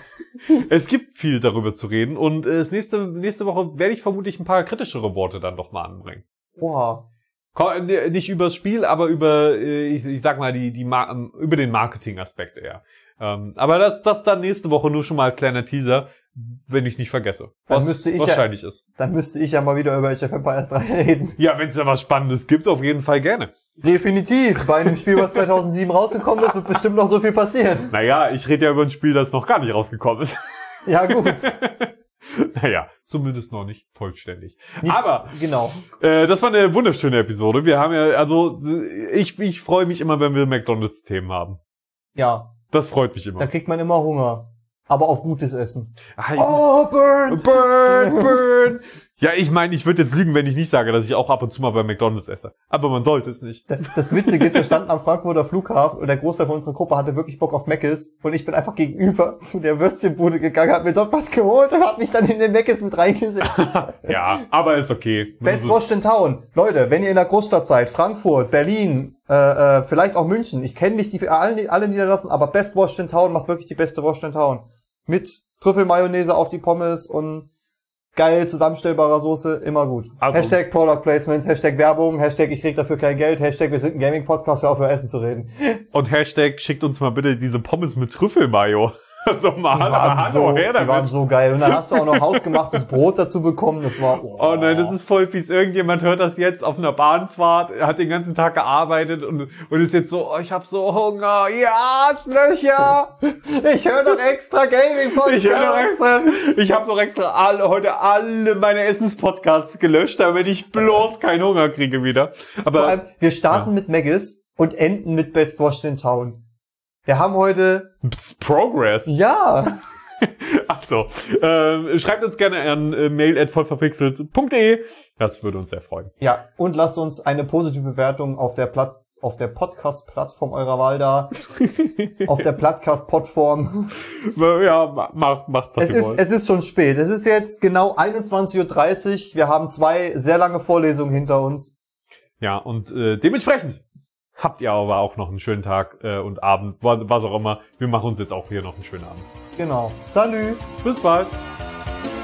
Es gibt viel darüber zu reden und äh, nächste, nächste Woche werde ich vermutlich ein paar kritischere Worte dann doch mal anbringen. Boah. Nicht über das Spiel, aber über, ich, ich sag mal, die, die Mar- über den Marketing-Aspekt eher. Ähm, aber das, das dann nächste Woche nur schon mal als kleiner Teaser, wenn ich nicht vergesse. Dann Was müsste ich wahrscheinlich ja, ist. Dann müsste ich ja mal wieder über Age of Empires drei reden. Ja, wenn es da was Spannendes gibt, auf jeden Fall gerne. Definitiv. Bei einem Spiel, was zweitausendsieben rausgekommen ist, wird bestimmt noch so viel passieren. Naja, ich rede ja über ein Spiel, das noch gar nicht rausgekommen ist. Ja, gut. Naja, zumindest noch nicht vollständig. Nicht, Aber genau. Äh, das war eine wunderschöne Episode. Wir haben ja, also ich, ich freue mich immer, wenn wir McDonalds-Themen haben. Ja. Das freut mich immer. Da kriegt man immer Hunger. Aber auf gutes Essen. Ah, Oh, burn! Burn, burn! Ja, ich meine, ich würde jetzt lügen, wenn ich nicht sage, dass ich auch ab und zu mal bei McDonalds esse. Aber man sollte es nicht. Das Witzige ist, wir standen am Frankfurter Flughafen und der Großteil von unserer Gruppe hatte wirklich Bock auf Mc's und ich bin einfach gegenüber zu der Würstchenbude gegangen, hab mir dort was geholt und hab mich dann in den Mc's mit reingesetzt. Ja, aber ist okay. Best Wurst in Town. Leute, wenn ihr in der Großstadt seid, Frankfurt, Berlin, äh, äh, vielleicht auch München, ich kenne nicht die alle, alle Niederlassungen, aber Best Wurst in Town macht wirklich die beste Wurst in Town. Mit Trüffelmayonnaise auf die Pommes und geil zusammenstellbarer Soße, immer gut. Also, Hashtag Product Placement, Hashtag Werbung, Hashtag ich krieg dafür kein Geld, Hashtag wir sind ein Gaming-Podcast, hör auf über Essen zu reden. Und Hashtag schickt uns mal bitte diese Pommes mit Trüffelmayo. Also mal, Die waren, hallo, so, her die damit. waren so geil. Und dann hast du auch noch hausgemachtes Brot dazu bekommen, das war... Oh, Oh nein, das ist voll fies. Irgendjemand hört das jetzt auf einer Bahnfahrt, hat den ganzen Tag gearbeitet und, und ist jetzt so, oh, ich hab so Hunger. Ja, Schlöcher! Ich höre noch extra Gaming-Podcast. Ich höre noch extra, ich habe noch extra alle, heute alle meine Essenspodcasts gelöscht, damit ich bloß keinen Hunger kriege wieder. Aber Vor allem, wir starten ja. mit Maggis und enden mit Best Wurst in Town. Wir haben heute... Progress. Ja. Also, äh, schreibt uns gerne an äh, mail at vollverpixelt punkt de. Das würde uns sehr freuen. Ja, und lasst uns eine positive Bewertung auf der Platt auf der Podcast-Plattform eurer Wahl da. Auf der Podcast-Podform. Ja, macht, macht was Es ihr ist, wollt. es ist schon spät. Es ist jetzt genau einundzwanzig Uhr dreißig. Wir haben zwei sehr lange Vorlesungen hinter uns. Ja, und äh, dementsprechend habt ihr aber auch noch einen schönen Tag äh, und Abend, was auch immer. Wir machen uns jetzt auch hier noch einen schönen Abend. Genau. Salut. Bis bald.